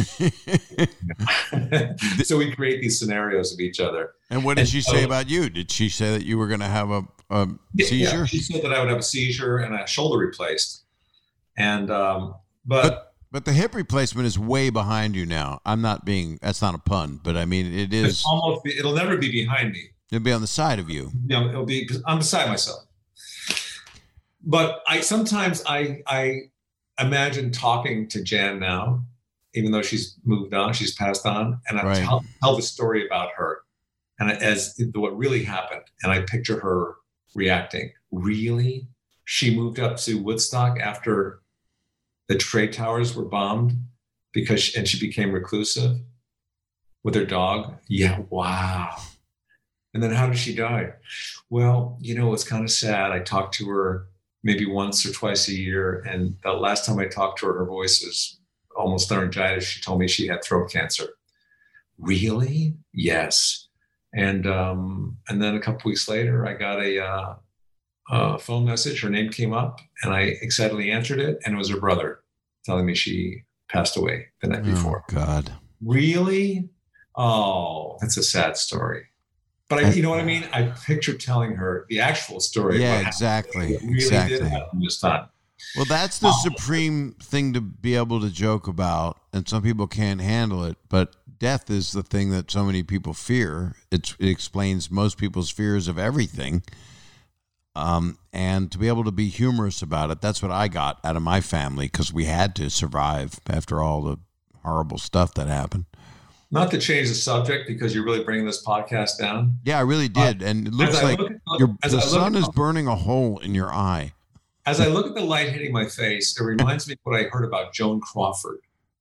So we create these scenarios of each other. And what did And she so- say about you? Did she say that you were going to have a, a seizure? Yeah, she said that I would have a seizure and a shoulder replaced. And, um, but, But but the hip replacement is way behind you now. I'm not being, that's not a pun, but I mean, it it's is, almost, it'll never be behind me. it'll be on the side of you. You know, it'll be, because I'm beside myself. But I, sometimes I, I imagine talking to Jan now, even though she's moved on, she's passed on, and I Right. tell, tell the story about her and as what really happened. And I picture her reacting. Really? She moved up to Woodstock after the trade towers were bombed because, she, and she became reclusive with her dog. Yeah. Wow. And then how did she die? Well, you know, it's kind of sad. I talked to her maybe once or twice a year. And the last time I talked to her, her voice was almost laryngitis. She told me she had throat cancer. Really? Yes. And um, and then a couple weeks later, I got a, uh, a phone message. Her name came up, and I excitedly answered it, and it was her brother telling me she passed away the night before. Oh, God. Really? Oh, that's a sad story. But I, you know what I mean? I picture telling her the actual story. of Yeah, what happened. exactly. It really exactly. did happen this time. Well, that's the supreme thing to be able to joke about, and some people can't handle it, but death is the thing that so many people fear. It's, it explains most people's fears of everything. Um, and to be able to be humorous about it, that's what I got out of my family because we had to survive after all the horrible stuff that happened. Not to change the subject because you're really bringing this podcast down. Yeah, I really did. Uh, and it looks like look at, your, the sun is burning a hole in your eye. As I look at the light hitting my face, it reminds me of what I heard about Joan Crawford.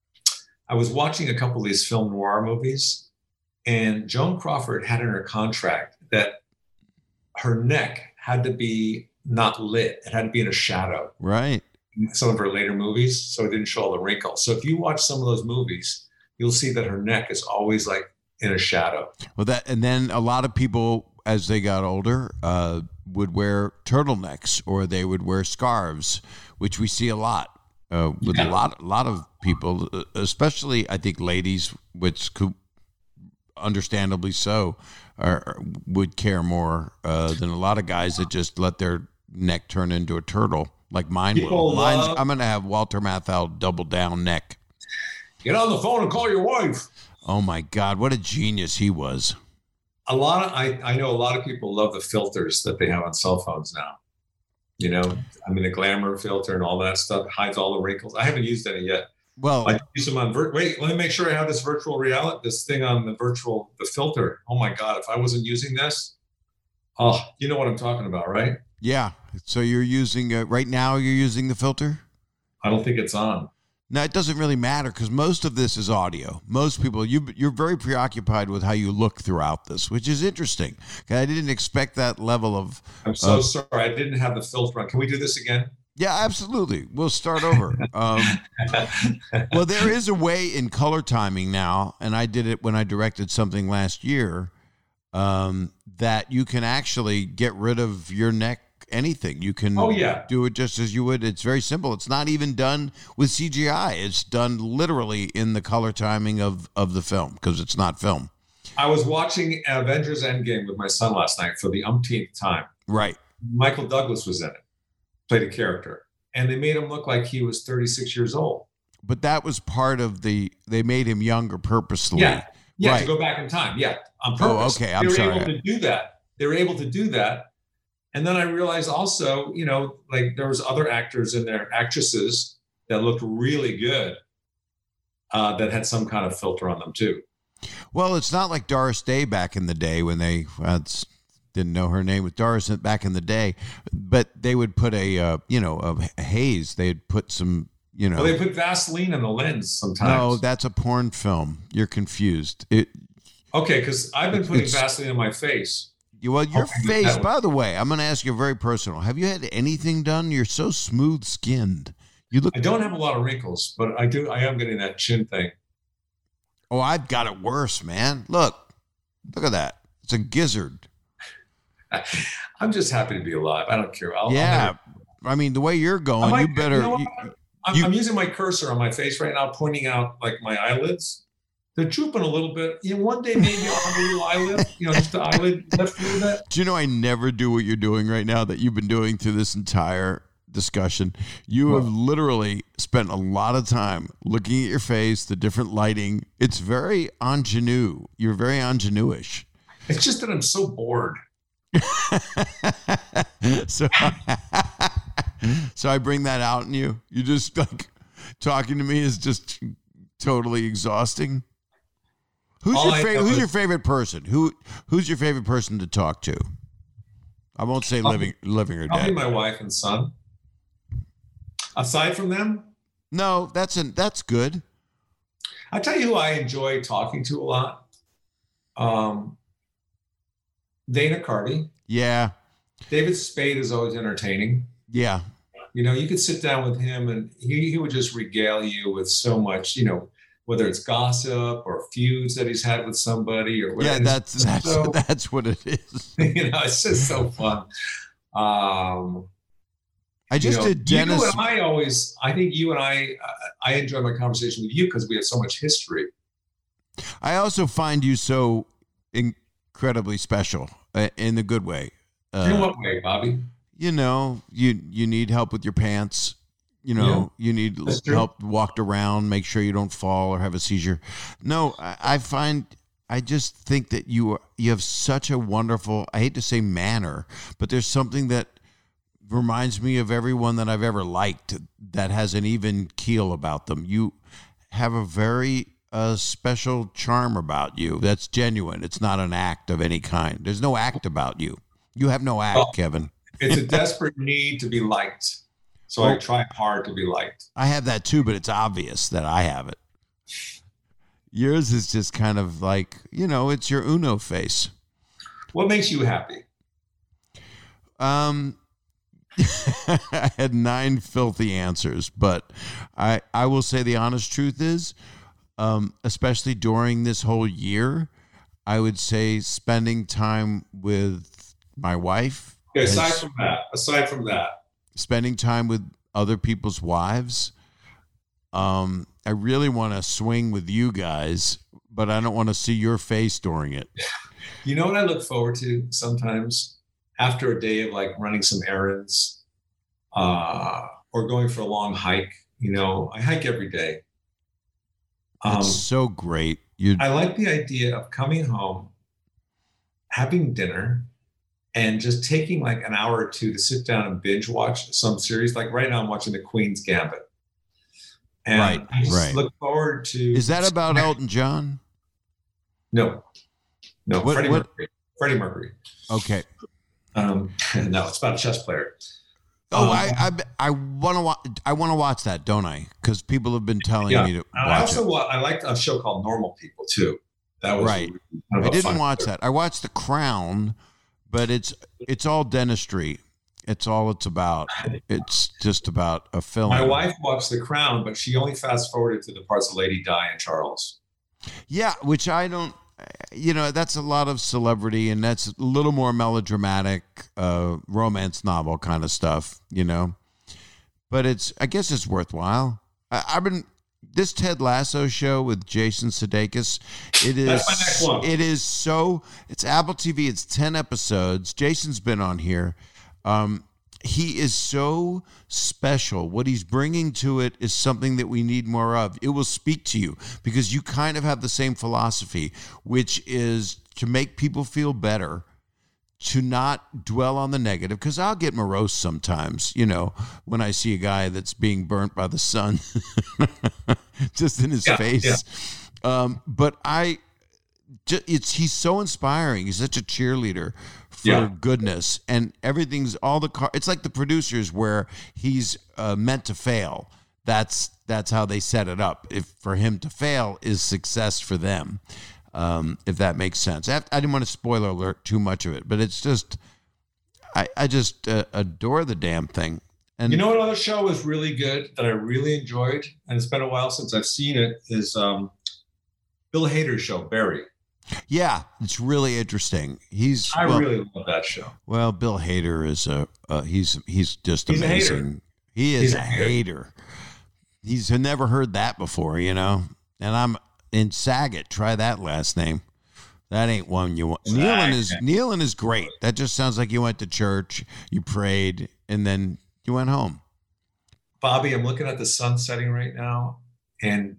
I was watching a couple of these film noir movies, and Joan Crawford had in her contract that her neck had to be not lit. It had to be in a shadow. Right. In some of her later movies, so it didn't show all the wrinkles. So if you watch some of those movies, you'll see that her neck is always like in a shadow. Well, that, and then a lot of people, as they got older, uh, would wear turtlenecks or they would wear scarves, which we see a lot uh, with yeah. a lot, a lot of people, especially I think ladies, which could, understandably so, are, would care more uh, than a lot of guys that just let their neck turn into a turtle, like mine will. Mine's, I'm going to have Walter Matthau double down neck. Get on the phone and call your wife. Oh my God, what a genius he was. A lot of I, I know a lot of people love the filters that they have on cell phones now. You know, I mean the glamour filter and all that stuff hides all the wrinkles. I haven't used any yet. Well, I use them on vir- wait, let me make sure I have this virtual reality, this thing on the virtual the filter. Oh my God, if I wasn't using this, oh, you know what I'm talking about, right? Yeah. So you're using uh, right now you're using the filter? I don't think it's on. Now, it doesn't really matter because most of this is audio. Most people, you, you're very preoccupied with how you look throughout this, which is interesting. I didn't expect that level of... I'm so uh, sorry. I didn't have the filter on. Can we do this again? Yeah, absolutely. We'll start over. Um, well, there is a way in color timing now, and I did it when I directed something last year, um, that you can actually get rid of your neck anything. You can oh, yeah. do it just as you would. It's very simple. It's not even done with C G I. It's done literally in the color timing of, of the film because it's not film. I was watching Avengers Endgame with my son last night for the umpteenth time. Right. Michael Douglas was in it, played a character, and they made him look like he was thirty-six years old. But that was part of the, they made him younger purposely. Yeah, yeah, right. to go back in time. Yeah, on purpose. Oh, okay, I'm they were sorry. able to do that. They were able to do that. And then I realized also, you know, like there was other actors in there, actresses that looked really good uh, that had some kind of filter on them too. Well, it's not like Doris Day back in the day when they uh, didn't know her name was Doris back in the day, but they would put a, uh, you know, a haze. They'd put some, you know. Well, they put Vaseline in the lens sometimes. No, that's a porn film. You're confused. It. Okay, because I've been putting Vaseline on my face. Well, your face, by the way, I'm going to ask you very personal. Have you had anything done? You're so smooth skinned. You look. I don't have a lot of wrinkles, but I do. I am getting that chin thing. Oh, I've got it worse, man. Look, look at that. It's a gizzard. I'm just happy to be alive. I don't care. I'll, yeah. I'll I mean, the way you're going, might, you better. You know you, I'm, you, I'm using my cursor on my face right now, pointing out like my eyelids. They're drooping a little bit. You know, one day maybe I'll have a little eyelid, you know, just the eyelid left a little bit. Do you know I never do what you're doing right now that you've been doing through this entire discussion? You what? have literally spent a lot of time looking at your face, the different lighting. It's very ingenue. You're very ingenue-ish. It's just that I'm so bored. so, so I bring that out in you. You just like talking to me is just totally exhausting. Who's All your favorite? Who's is, your favorite person? Who Who's your favorite person to talk to? I won't say living, living or dead. Probably my wife and son. Aside from them, no, that's an that's good. I tell you who I enjoy talking to a lot. Um, Dana Carvey. Yeah. David Spade is always entertaining. Yeah. You know, you could sit down with him and he he would just regale you with so much, you know, whether it's gossip or feuds that he's had with somebody or whatever. Yeah, that's that's so, that's what it is. You know, it's just so fun. Um, I just you know, did Dennis. You and I always, I think you and I, I enjoy my conversation with you because we have so much history. I also find you so incredibly special uh, in the good way. Uh, in what way, Bobby? You know, you you need help with your pants. You know, yeah, you need help walked around, make sure you don't fall or have a seizure. No, I, I find, I just think that you are, you have such a wonderful, I hate to say manner, but there's something that reminds me of everyone that I've ever liked that has an even keel about them. You have a very uh, special charm about you that's genuine. It's not an act of any kind. There's no act about you. You have no act, well, Kevin. It's a desperate need to be liked. So well, I try hard to be liked. I have that too, but it's obvious that I have it. Yours is just kind of like, you know, it's your Uno face. What makes you happy? Um, I had nine filthy answers, but I, I will say the honest truth is, um, especially during this whole year, I would say spending time with my wife. Okay, aside has, from that, aside from that, spending time with other people's wives. Um, I really want to swing with you guys, but I don't want to see your face during it. You know what I look forward to sometimes? After a day of like running some errands, uh, or going for a long hike. You know, I hike every day. Um, That's so great. You I like the idea of coming home, having dinner, and just taking like an hour or two to sit down and binge watch some series. Like right now I'm watching The Queen's Gambit. And right, I just right. look forward to... Is that about Elton John? No. No, what, Freddie what? Mercury. Freddie Mercury. Okay. Um, no, it's about a chess player. Oh, um, I I, I want to watch. I want to watch that, don't I? Because people have been telling yeah. me to watch I also it. wa- I liked a show called Normal People too. That was right. Kind of I didn't watch story. that. I watched The Crown, but it's it's all dentistry. It's all it's about. It's just about a film. My wife watched The Crown, but she only fast forwarded to the parts of Lady Di and Charles. Yeah, which I don't. You know, that's a lot of celebrity, and that's a little more melodramatic, uh, romance novel kind of stuff, you know. But it's, I guess it's worthwhile. I, I've been, this Ted Lasso show with Jason Sudeikis, it is, that's my next one. It is so, it's Apple T V, it's ten episodes. Jason's been on here. Um, he is so special. What he's bringing to it is something that we need more of. It will speak to you because you kind of have the same philosophy, which is to make people feel better, to not dwell on the negative. Because I'll get morose sometimes, you know, when I see a guy that's being burnt by the sun just in his yeah, face. Yeah. Um, but I, it's he's so inspiring. He's such a cheerleader for yeah. goodness, and everything's all the car. It's like the producers where he's uh, meant to fail. That's that's how they set it up. If for him to fail is success for them, um, if that makes sense. I, I didn't want to spoiler alert too much of it, but it's just I I just uh, adore the damn thing. And you know what other show was really good that I really enjoyed, and it's been a while since I've seen it, is um, Bill Hader's show, Barry. Yeah, it's really interesting. He's I well, really love that show. Well, Bill Hader is a uh, he's he's just he's amazing. He is he's a, a hater. hater. He's never heard that before, you know. And I'm in Saget. Try that last name. That ain't one you want. Saget. Nealon is Nealon is great. That just sounds like you went to church, you prayed, and then you went home. Bobby, I'm looking at the sun setting right now, and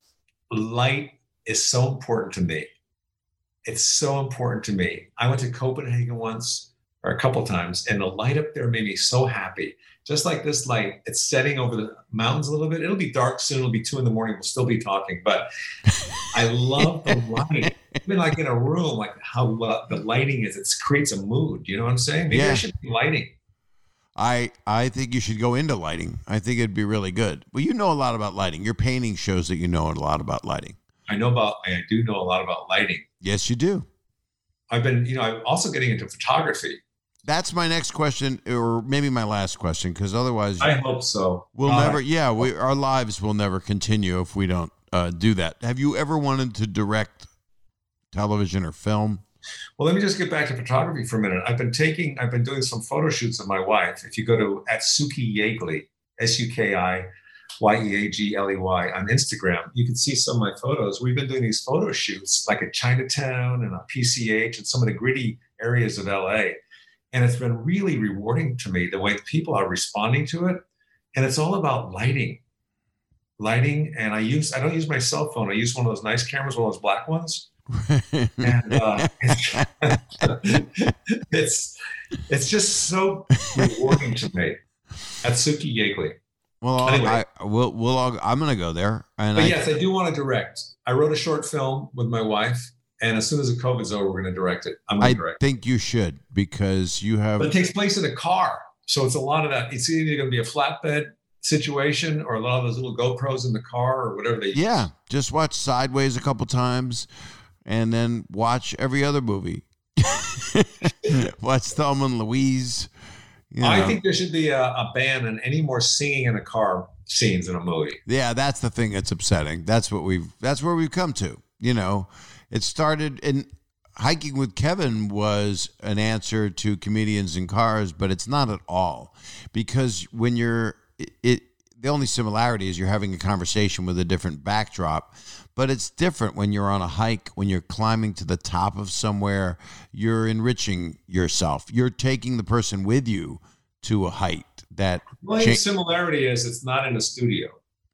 light is so important to me. It's so important to me. I went to Copenhagen once, or a couple times, and the light up there made me so happy. Just like this light, it's setting over the mountains a little bit. It'll be dark soon. It'll be two in the morning. We'll still be talking, but I love the light. Even like in a room, like how uh, the lighting is, it creates a mood. You know what I'm saying? Maybe yeah. I should be lighting. I I think you should go into lighting. I think it'd be really good. Well, you know a lot about lighting. Your painting shows that you know a lot about lighting. I know about, I do know a lot about lighting. Yes, you do. I've been, you know, I'm also getting into photography. That's my next question, or maybe my last question, because otherwise, I hope so. We'll uh, never, yeah, we, our lives will never continue if we don't uh, do that. Have you ever wanted to direct television or film? Well, let me just get back to photography for a minute. I've been taking, I've been doing some photo shoots of my wife. If you go to at Suki Yeagley, S U K I Y E A G L E Y on Instagram, you can see some of my photos. We've been doing these photo shoots like at Chinatown and on P C H and some of the gritty areas of L A. And it's been really rewarding to me the way people are responding to it. And it's all about lighting. Lighting, and I use I don't use my cell phone. I use one of those nice cameras, one of those black ones. and uh, it's it's just so rewarding to me. Atsuki Yeagley. Well, anyway, I we'll we'll all, I'm going to go there. And but I, yes, I do want to direct. I wrote a short film with my wife, and as soon as the COVID's over, we're going to direct it. I'm going to direct. I think you should, because you have. But it takes place in a car, so it's a lot of that. It's either going to be a flatbed situation or a lot of those little GoPros in the car or whatever they. Yeah, use. Just watch Sideways a couple times, and then watch every other movie. Watch Thelma and Louise. You know. I think there should be a, a ban on any more singing in a car scenes in a movie. Yeah, that's the thing that's upsetting. That's what we've. That's where we've come to. You know, it started in Hiking with Kevin was an answer to comedians in cars, but it's not at all, because when you're it, it the only similarity is you're having a conversation with a different backdrop. But it's different when you're on a hike, when you're climbing to the top of somewhere, you're enriching yourself. You're taking the person with you to a height that. Well, the cha- similarity is it's not in a studio.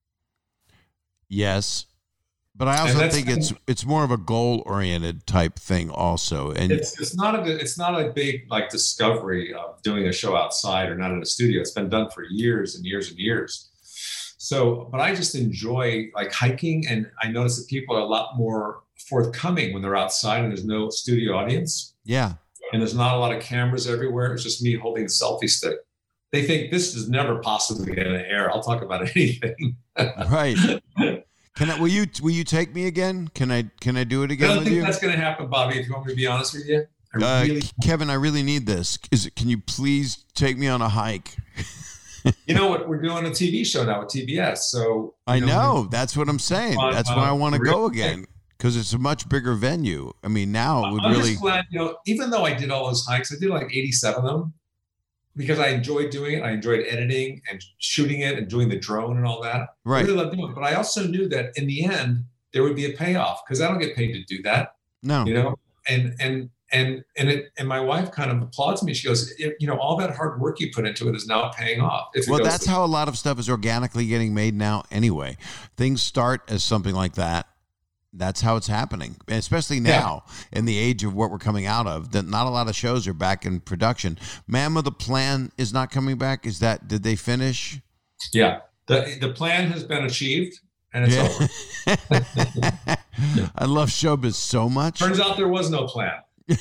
Yes. But I also think it's it's more of a goal-oriented type thing also. And it's, it's not a it's not a big like discovery of doing a show outside or not in a studio. It's been done for years and years and years. So, but I just enjoy like hiking, and I notice that people are a lot more forthcoming when they're outside and there's no studio audience. Yeah. And there's not a lot of cameras everywhere. It's just me holding the selfie stick. They think this is never possibly going to air. I'll talk about anything. Right. Can I, will you, will you take me again? Can I, can I do it again I don't with think you? That's going to happen, Bobby, if you want me to be honest with you. I uh, really Kevin, I really need this. Is it, can you please take me on a hike? You know what? We're doing a T V show now with T B S. So I know, know that's what I'm saying. On, that's uh, why I want to go again, because it's a much bigger venue. I mean, now it would I'm really. Just glad, you know, even though I did all those hikes, I did like eighty-seven of them because I enjoyed doing it. I enjoyed editing and shooting it and doing the drone and all that. Right. I really loved doing it. But I also knew that in the end there would be a payoff because I don't get paid to do that. No. You know, and and. And and it and my wife kind of applauds me. She goes, you know, all that hard work you put into it is now paying off. Well, that's how a lot of stuff is organically getting made now anyway. Things start as something like that. That's how it's happening, especially now yeah. in the age of what we're coming out of. That not a lot of shows are back in production. Man with a Plan is not coming back. Is that, did they finish? Yeah. The, the plan has been achieved. And it's yeah. over. I love showbiz so much. Turns out there was no plan.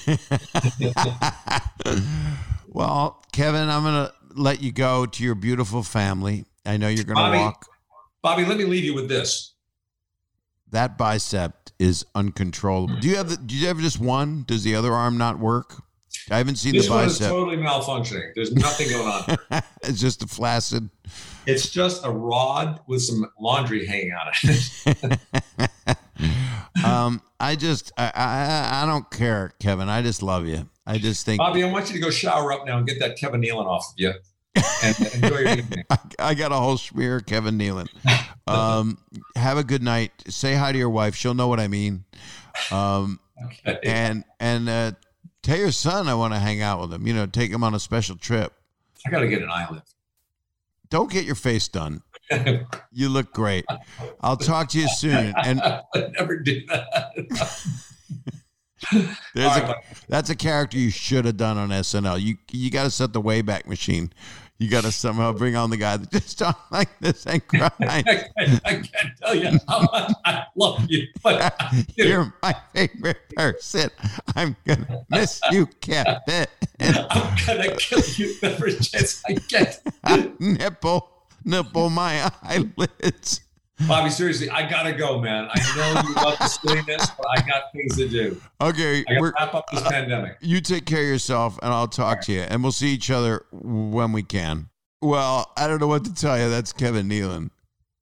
Well, Kevin, I'm going to let you go to your beautiful family. I know you're going to walk. Bobby, let me leave you with this. That bicep is uncontrollable. Do you have the, do you have just one? Does the other arm not work? I haven't seen this the bicep. This one is totally malfunctioning. There's nothing going on here. It's just a flaccid. It's just a rod with some laundry hanging on it. um, I just, I, I, I don't care, Kevin. I just love you. I just think, Bobby, I want you to go shower up now and get that Kevin Nealon off of you, and enjoy your evening. I, I got a whole smear of Kevin Nealon. Um, have a good night. Say hi to your wife. She'll know what I mean. Um, okay. and and uh, tell your son I want to hang out with him. You know, take him on a special trip. I got to get an eye lift. Don't get your face done. You look great. I'll talk to you soon. And I never do that. There's a, that's a character you should have done on S N L. You you got to set the Wayback Machine. You got to somehow bring on the guy that just talks like this and cry. I, I, I can't tell you how much I love you. But you're my favorite person. I'm going to miss you, Kevin. I'm going to kill you every chance I get. nipple, nipple my eyelids. Bobby, seriously, I gotta go, man. I know you love the silliness, but I got things to do. Okay, I gotta wrap up this uh, pandemic. You take care of yourself, and I'll talk right. to you, and we'll see each other when we can. Well, I don't know what to tell you. That's Kevin Nealon.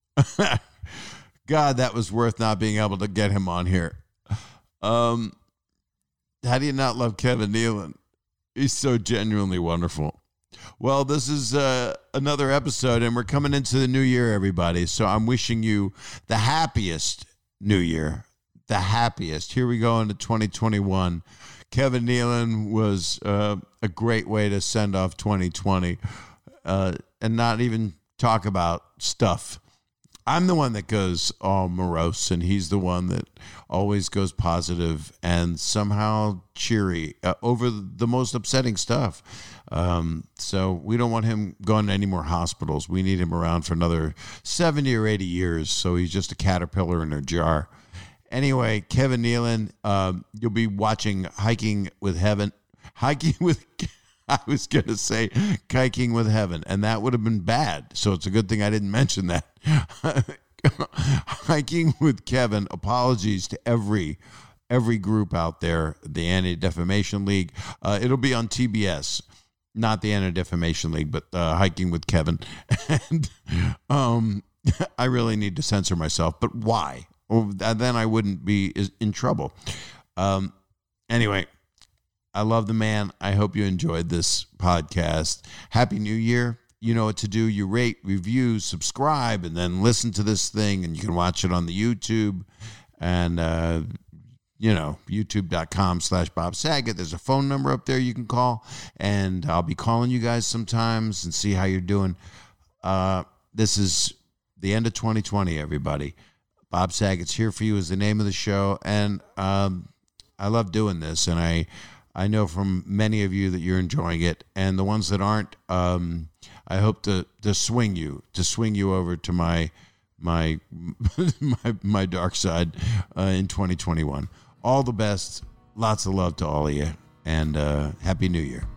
God, that was worth not being able to get him on here. Um, how do you not love Kevin Nealon? He's so genuinely wonderful. Well, this is uh, another episode, and we're coming into the new year, everybody. So I'm wishing you the happiest new year, the happiest. Here we go into twenty twenty-one. Kevin Nealon was uh, a great way to send off twenty twenty uh, and not even talk about stuff. I'm the one that goes all morose, and he's the one that always goes positive and somehow cheery uh, over the most upsetting stuff. Um, so we don't want him going to any more hospitals. We need him around for another seventy or eighty years. So he's just a caterpillar in a jar. Anyway, Kevin Nealon, um, you'll be watching Hiking with Heaven. Hiking with, I was going to say Hiking with Heaven, and that would have been bad. So it's a good thing I didn't mention that. Hiking with Kevin. Apologies to every every group out there, the Anti-Defamation League. Uh, it'll be on T B S, not the Anti-Defamation League, but uh, Hiking with Kevin. And um, I really need to censor myself, but why? Well, then I wouldn't be in trouble. Um, anyway, I love the man. I hope you enjoyed this podcast. Happy New Year. You know what to do. You rate, review, subscribe, and then listen to this thing, and you can watch it on the YouTube. And, uh, you know, youtube.com slash Bob Saget. There's a phone number up there you can call, and I'll be calling you guys sometimes and see how you're doing. Uh, this is the end of twenty twenty, everybody. Bob Saget's Here For You is the name of the show, and um, I love doing this, and I I know from many of you that you're enjoying it, and the ones that aren't, um, I hope to to swing you to swing you over to my my my, my dark side uh, in twenty twenty-one. All the best, lots of love to all of you, and uh, Happy New Year.